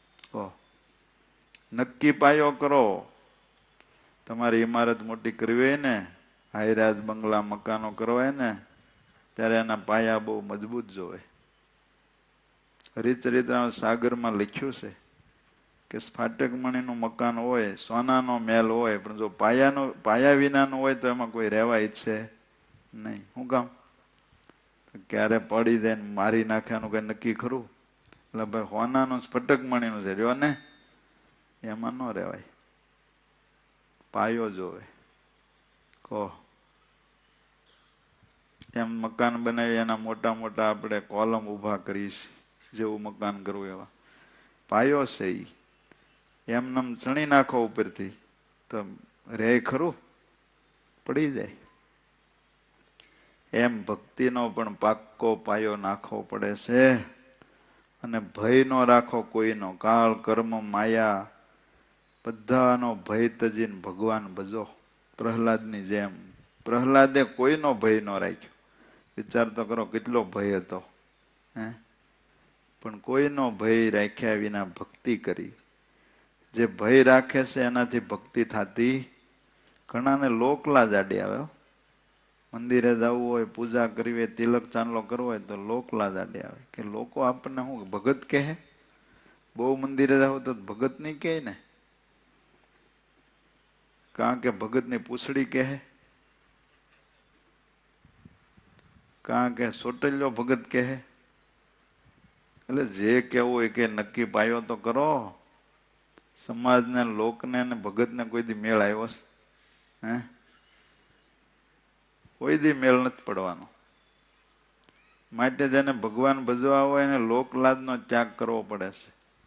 [SPEAKER 1] નક્કી પાયો કરો. તમારી ઇમારત મોટી કરવી હોય ને, હાઈરાજ બંગલા મકાનો કરવા હોય ને, ત્યારે એના પાયા બહુ મજબૂત જોવે. હરિચરિત્ર સાગરમાં લખ્યું છે કે સ્ફાટક મણીનું મકાન હોય, સોનાનો મહેલ હોય, પણ જો પાયા વિનાનું હોય તો એમાં કોઈ રહેવા ઈચ્છે નહીં. શું કામ? ક્યારે પડી જાય ને મારી નાખ્યાનું કઈ નક્કી ખરું? એટલે ભાઈ સોનાનું સ્ફટક મણીનું છે, રહ્યો ને, એમાં ન રહેવાય. પાયો જોવે. કહો એમ મકાન બનાવી એના મોટા મોટા આપણે કોલમ ઊભા કરીશ, જેવું મકાન કરવું એવા પાયો છે. એમનેમ ચણી નાખો ઉપરથી તો રે ખરું? પડી જાય. એમ ભક્તિનો પણ પાક્કો પાયો નાખવો પડે છે. અને ભય નો રાખો કોઈનો. કાળ કર્મ માયા બધાનો ભય તજીને ભગવાન ભજો. પ્રહલાદની જેમ પ્રહલાદે કોઈનો ભય ન રાખ્યો. વિચાર તો કરો કેટલો ભય હતો. પણ કોઈનો ભય રાખ્યા વિના ભક્તિ કરી. જે ભય રાખે છે એનાથી ભક્તિ થતી. ઘણાને લોકલા જાડી આવે. મંદિરે જવું હોય, પૂજા કરવી હોય, તિલક ચાંદલો કરવો હોય તો લોકલા જાડી આવે કે લોકો આપણને શું ભગત કહે. બહુ મંદિરે જાવ તો ભગત નહીં કહે ને, કારણ કે ભગતની પૂછડી કહે, કારણ કે સોટલ્યો ભગત કહે. એટલે જે કેવું હોય કે નક્કી પાયો તો કરો. સમાજને, લોકને અને ભગતને કોઈ દી મેળ આવ્યો છે? કોઈ દી મેળ નથી પડવાનો. માટે જેને ભગવાન ભજવા હોય એને લોકલાજનો ત્યાગ કરવો પડે છે.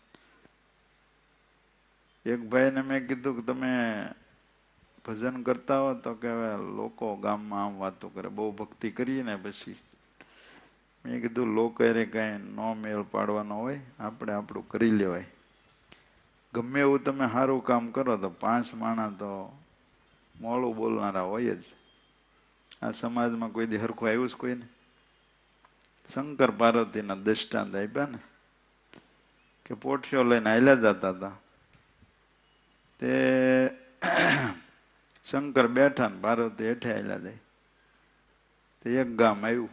[SPEAKER 1] એક ભાઈને મેં કીધું કે તમે ભજન કરતા હો તો કે હવે લોકો ગામમાં આમ વાતો કરે, બહુ ભક્તિ કરીએ ને પછી. મેં કીધું લોકો અરે કાંઈ નો મેળ પાડવાનો હોય, આપણે આપણું કરી લેવાય. ગમે એવું તમે સારું કામ કરો તો 5 માણસ તો મોડું બોલનારા હોય જ. આ સમાજમાં કોઈ દી હરખું આવ્યું છે કોઈને? શંકર પાર્વતીના દ્રષ્ટાંત આપ્યા ને કે પોઠિયો લઈને હાલ્યા જતા હતા. તે શંકર બેઠા ને પાર્વતી હેઠે હાલ્યા જાય. તે એક ગામ આવ્યું.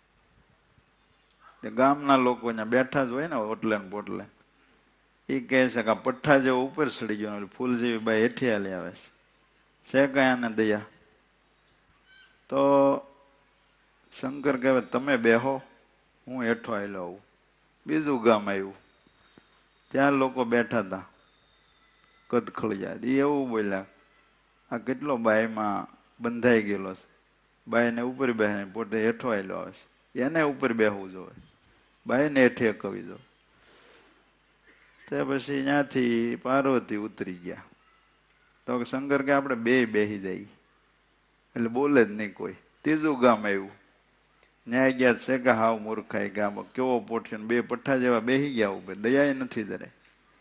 [SPEAKER 1] તે ગામના લોકો અહીંયા બેઠા જ હોય ને ઓટલે ને પોટલે. એ કહે છે કે આ પઠ્ઠા જેવો ઉપર ચડી ગયો, ફૂલ જેવી બાઈ હેઠી હાલી આવે છે કઈ આને દયા. તો શંકર કહેવાય તમે બેહો, હું હેઠો આવેલો આવું. બીજું ગામ આવ્યું, ત્યાં લોકો બેઠા હતા કદખળિયા. એ એવું બોલ્યા આ કેટલો બાયમાં બંધાઈ ગયેલો છે, બાયને ઉપર બેસે પોતે હેઠો આવેલો આવે છે, એને ઉપર બેહવું જોઈએ, બાયને હેઠે કવી જો. તે પછી ત્યાંથી પાર્વતી ઉતરી ગયા. તો શંકર કે આપણે બે બેસી જાય, એટલે બોલે જ નહીં કોઈ. ત્રીજું ગામ આવ્યું, ન્યાય ગયા છે કે હાવ મૂર્ખાઈ ગામ કેવો પોઠ્યો, 2 પઠ્ઠા જેવા બેસી ગયા ઉપર, દયા નથી જરાય.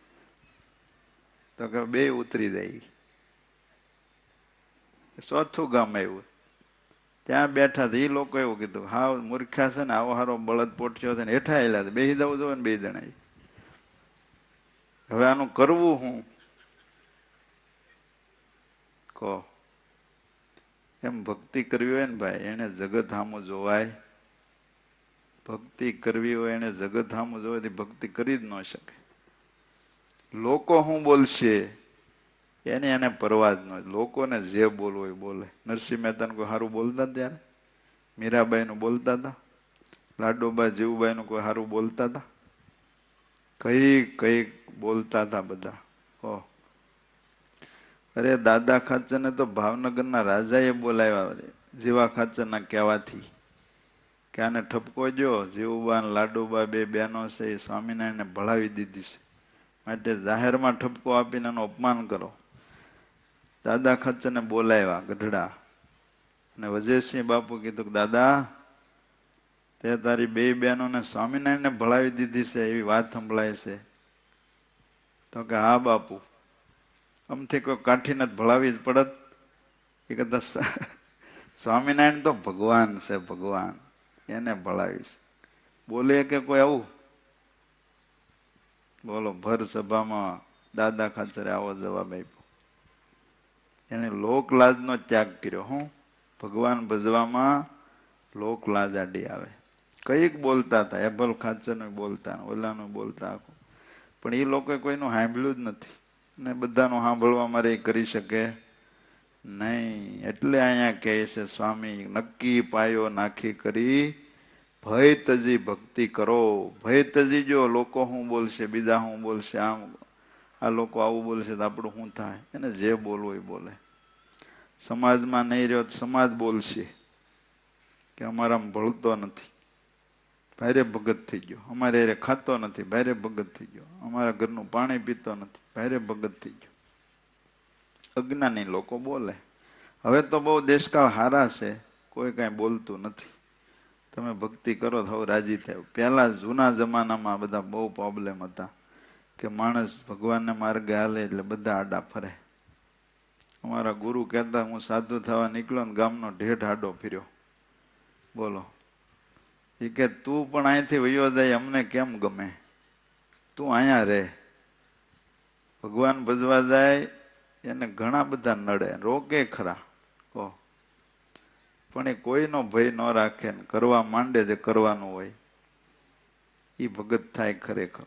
[SPEAKER 1] તો કે બે ઉતરી જાય. ચોથું ગામ આવ્યું, ત્યાં બેઠા હતા. એ લોકો એવું કીધું હાવ મૂર્ખા છે ને, આવો હારો બળદ પોઠ્યો છે ને હેઠા આવેલા છે, બેસી જવું જોઈએ ને 2 જણા. હવે આનું કરવું હું? કહો. એમ ભક્તિ કરવી હોય ને ભાઈ, એને જગત સામું જોવાય. ભક્તિ કરવી હોય એને જગત સામું જોવાય, ભક્તિ કરી જ ન શકે. લોકો શું બોલશે એને પરવા જ ન. લોકોને જે બોલવું હોય બોલે. નરસિંહ મહેતાનું કોઈ સારું બોલતા ત્યારે? મીરાબાઈનું બોલતા હતા? લાડોબા જીવુબાઈનું કોઈ સારું બોલતા હતા? કઈ બોલતા હતા બધા. અરે દાદા ખાચરને તો ભાવનગરના રાજાએ બોલાવ્યા જીવા ખાચરના કહેવાથી કે આને ઠપકો જો જીવુબા ને લાડુબા બે બહેનો છે એ સ્વામિનારાયણને ભળાવી દીધી છે, માટે જાહેરમાં ઠપકો આપીને એનું અપમાન કરો. દાદા ખાચરને બોલાવ્યા ગઢડા, અને વજયસિંહ બાપુ કીધું કે દાદા તે તારી બે બહેનોને સ્વામિનારાયણને ભળાવી દીધી છે એવી વાત સંભળાય છે. તો કે હા બાપુ, આમથી કોઈ કાઠીને ભળાવી જ પડત. એ કહેતા સ્વામિનારાયણ તો ભગવાન છે, ભગવાન, એને ભળાવીશ. બોલે કે કોઈ આવું? બોલો, ભર સભામાં દાદા ખાચરે આવો જવાબ આપ્યો. એને લોકલાજનો ત્યાગ કર્યો. હું ભગવાન ભજવામાં લોકલાજ આડી આવે. કઈક બોલતા હતા, એભલ ખાચરનું બોલતા, ઓલાનું બોલતા, પણ એ લોકોએ કોઈનું સાંભળ્યું જ નથી, ને બધાનું સાંભળવા મારે કરી શકે નહીં. એટલે અહીંયા કહે છે સ્વામી, નક્કી પાયો નાખી કરી ભય તજી ભક્તિ કરો. ભય તજી જો લોકો શું બોલશે, બીજા શું બોલશે, આમ આ લોકો આવું બોલશે તો આપણું શું થાય? એને જે બોલવું એ બોલે. સમાજમાં નહીં રહ્યો તો સમાજ બોલશે કે અમારામાં ભળતો નથી, ભારે ભગત થઈ ગયો. અમારે હારે ખાતો નથી, ભારે ભગત થઈ ગયો. અમારા ઘરનું પાણી પીતો નથી, ભારે ભગત થઈ ગયો. અજ્ઞાની લોકો બોલે. હવે તો બહુ દેશકાળ હારા છે, કોઈ કાંઈ બોલતું નથી. તમે ભક્તિ કરો તો રાજી થાય. પહેલા જૂના જમાનામાં બધા બહુ પ્રોબ્લેમ હતા કે માણસ ભગવાનને માર્ગે હાલે એટલે બધા આડા ફરે. અમારા ગુરુ કહેતા, હું સાધુ થવા નીકળ્યો ને ગામનો ઢેઢ આડો ફર્યો. બોલો, એ કે તું પણ અહીંથી વયો જાય અમને કેમ ગમે, તું અહીંયા રહે. ભગવાન ભજવા જાય એને ઘણા બધા નડે, રોકે ખરા, કહો, પણ એ કોઈનો ભય ન રાખે ને કરવા માંડે જે કરવાનું હોય એ ભગત થાય ખરેખર.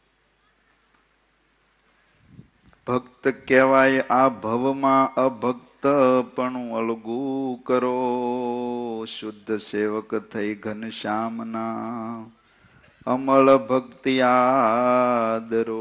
[SPEAKER 1] ભક્ત કહેવાય આ ભવમાં, અભક્ત પણ અળગું કરો. શુદ્ધ સેવક થઈ ઘનશ્યામના, અમળ ભક્તિ આદરો.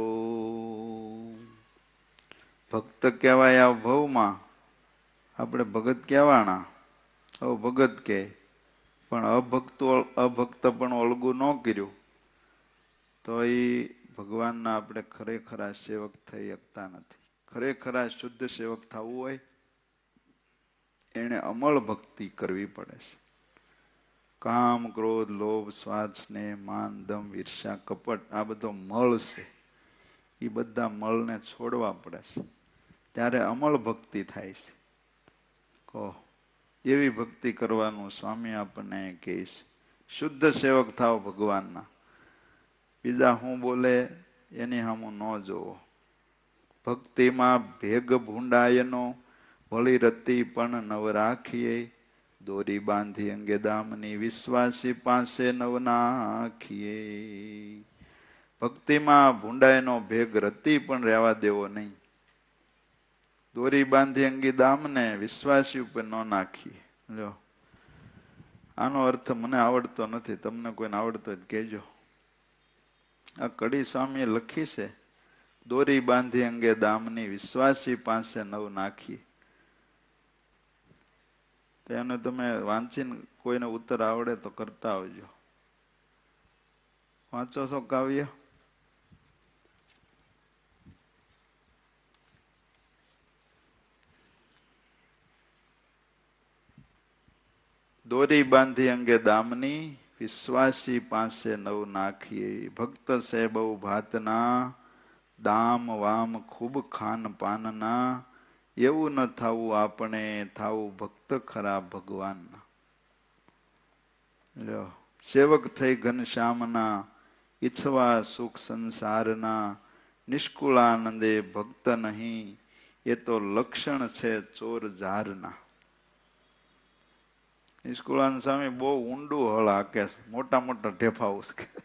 [SPEAKER 1] ભક્ત કહેવાય આ ભવમાં, આપણે ભગત કહેવાના. હવે ભગત કે પણ અભક્ત પણ અળગું ન કર્યું તો એ ભગવાનના આપણે ખરેખરા સેવક થઈ શકતા નથી. ખરેખરા શુદ્ધ સેવક થવું હોય એને અમળ ભક્તિ કરવી પડે છે. કામ, ક્રોધ, લોભ, સ્વાદ, સ્નેહ, માન, દમ, ઈર્ષા, કપટ, આ બધો મળ છે. એ બધા મળને છોડવા પડે છે, ત્યારે અમળ ભક્તિ થાય છે. કહો, એવી ભક્તિ કરવાનું સ્વામી આપણને કહે છે. શુદ્ધ સેવક થાવ ભગવાનના. બીજા શું બોલે એની સામું ન જોવો. ભક્તિમાં ભેગ ભૂંડાયનો, વળી રતી પણ નવ રાખીએ. દોરી બાંધી અંગે દામની, વિશ્વાસી પાસે નવ નાખીએ. ભક્તિમાં ભૂંડાયનો ભેગ રતી પણ રહેવા દેવો નહીં. દોરી બાંધી અંગી દામને વિશ્વાસી ઉપર ન નાખીએ. લો, આનો અર્થ મને આવડતો નથી, તમને કોઈને આવડતો હોય કહેજો. આ કડી સ્વામીએ લખી છે, દોરી બાંધી અંગે દામની, વિશ્વાસી પાસે નવ નાખીએ. તો એને તમે વાંચીને કોઈને ઉત્તર આવડે તો કરતા આવજો. વાંચો છો કાવ્ય? દોરી બાંધી અંગે દામની, વિશ્વાસી પાસે નવ નાખીએ. ભક્ત છે બહુ ભાતના, દામ વામ ખૂબ ખાન પાનના. એવું ન થવું આપણે, થાવું ભક્ત ખરા ભગવાનના. સેવક થઈ ઘનશ્યામના, ઈચ્છવા સુખ સંસારના. નિષ્કુળાનંદે ભક્ત નહીં, એ તો લક્ષણ છે ચોર જારના. નિષ્કુળાનંદ સ્વામી બહુ ઊંડું હળ હાકે, મોટા મોટા ઢેફાઓ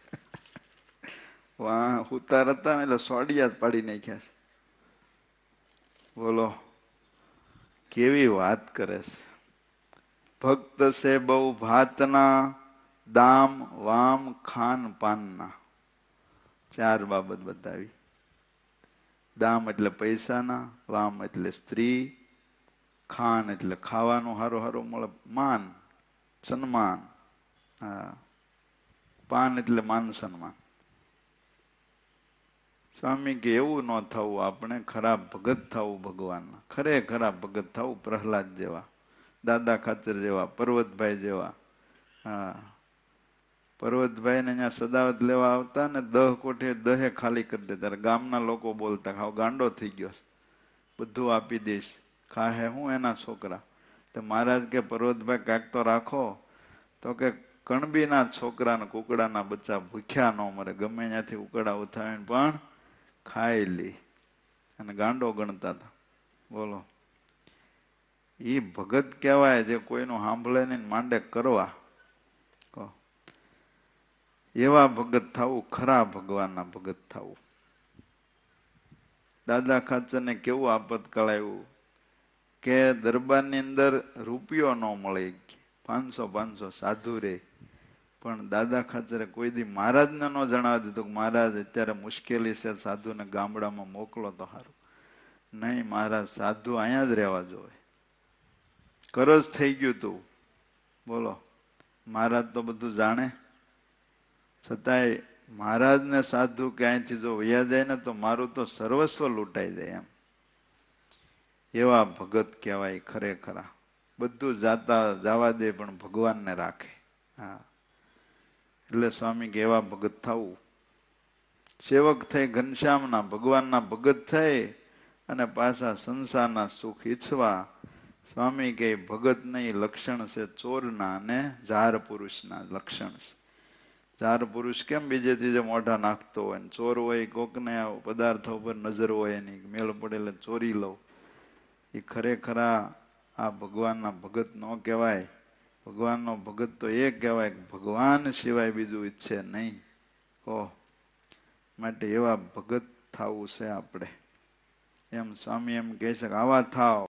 [SPEAKER 1] ઉતાર હતા ને એટલે સોડિયા જ પાડી નાખ્યા છે. બોલો, કેવી વાત કરે છે. ભક્ત છે બહુ ભાતના, દામ વામ ખાન પાનના. ચાર બાબત બતાવી. દામ એટલે પૈસાના, વામ એટલે સ્ત્રી, ખાન એટલે ખાવાનું હારું હારું મળે, માન સન્માન, હા, પાન એટલે માન સન્માન. સ્વામી કે એવું ન થવું, આપણે ખરાબ ભગત થવું ભગવાનના, ખરેખરા ભગત થવું પ્રહલાદ જેવા, દાદા ખાચર જેવા, પર્વતભાઈ જેવા. હા, પર્વતભાઈ ને અહીંયા સદાવત લેવા આવતા ને 10 કોઠે 10 ખાલી કરી દે. ત્યારે ગામના લોકો બોલતા, હાવ ગાંડો થઈ ગયો, બધું આપી દઈશ, ખાહે હું એના છોકરા. તો મહારાજ કે પર્વતભાઈ કાંઈક તો રાખો. તો કે કણબીના છોકરાને કુકડાના બચ્ચા ભૂખ્યા ન મરે, ગમે ત્યાંથી ઉકડા ઉથાવીને પણ ખાઈ લે. અને ગાંડો ગણતા હતા. બોલો, એ ભગત કહેવાય જે કોઈનું સાંભળે નહીં, માંડે કરવા. એવા ભગત થવું, ખરા ભગવાનના ભગત થવું. દાદા ખાચરને કેવું આપતકાળ આવ્યું કે દરબારની અંદર રૂપિયો ન મળે, 500 સાધુ રે, પણ દાદા ખાચરે કોઈ દી મહારાજને ન જણાવી દીધું કે મહારાજ અત્યારે મુશ્કેલી છે, સાધુને ગામડામાં મોકલો તો સારું. નહીં મહારાજ, સાધુ અહીંયા જ રહેવા જોઈએ. કરજ થઈ ગયું તું. બોલો, મહારાજ તો બધું જાણે, છતાંય મહારાજને સાધુ કે અહીંથી જો વયા જાય ને તો મારું તો સર્વસ્વ લૂંટાઈ જાય એમ. એવા ભગત કહેવાય ખરેખરા. બધું જવા દે પણ ભગવાનને રાખે. હા, એટલે સ્વામી કે એવા ભગત થવું. સેવક થઈ ઘનશ્યામના, ભગવાનના ભગત થઈ અને પાછા સંસારના સુખ ઈચ્છવા. સ્વામી કે ભગત નહીં, લક્ષણ છે ચોરના અને ઝાર પુરુષના લક્ષણ છે. ઝાર પુરુષ કેમ બીજે ત્રીજે મોઢા નાખતો હોય, ને ચોર હોય કોકને પદાર્થો ઉપર નજર હોય એની, મેળ પડે એટલે ચોરી લો. એ ખરેખરા આ ભગવાનના ભગત ન કહેવાય. ભગવાનનો ભગત તો એ કહેવાય કે ભગવાન સિવાય બીજું ઈચ્છે નહીં. માટે એવા ભગત થવું છે આપણે. એમ સ્વામી એમ કહે છે કે આવા થાવ.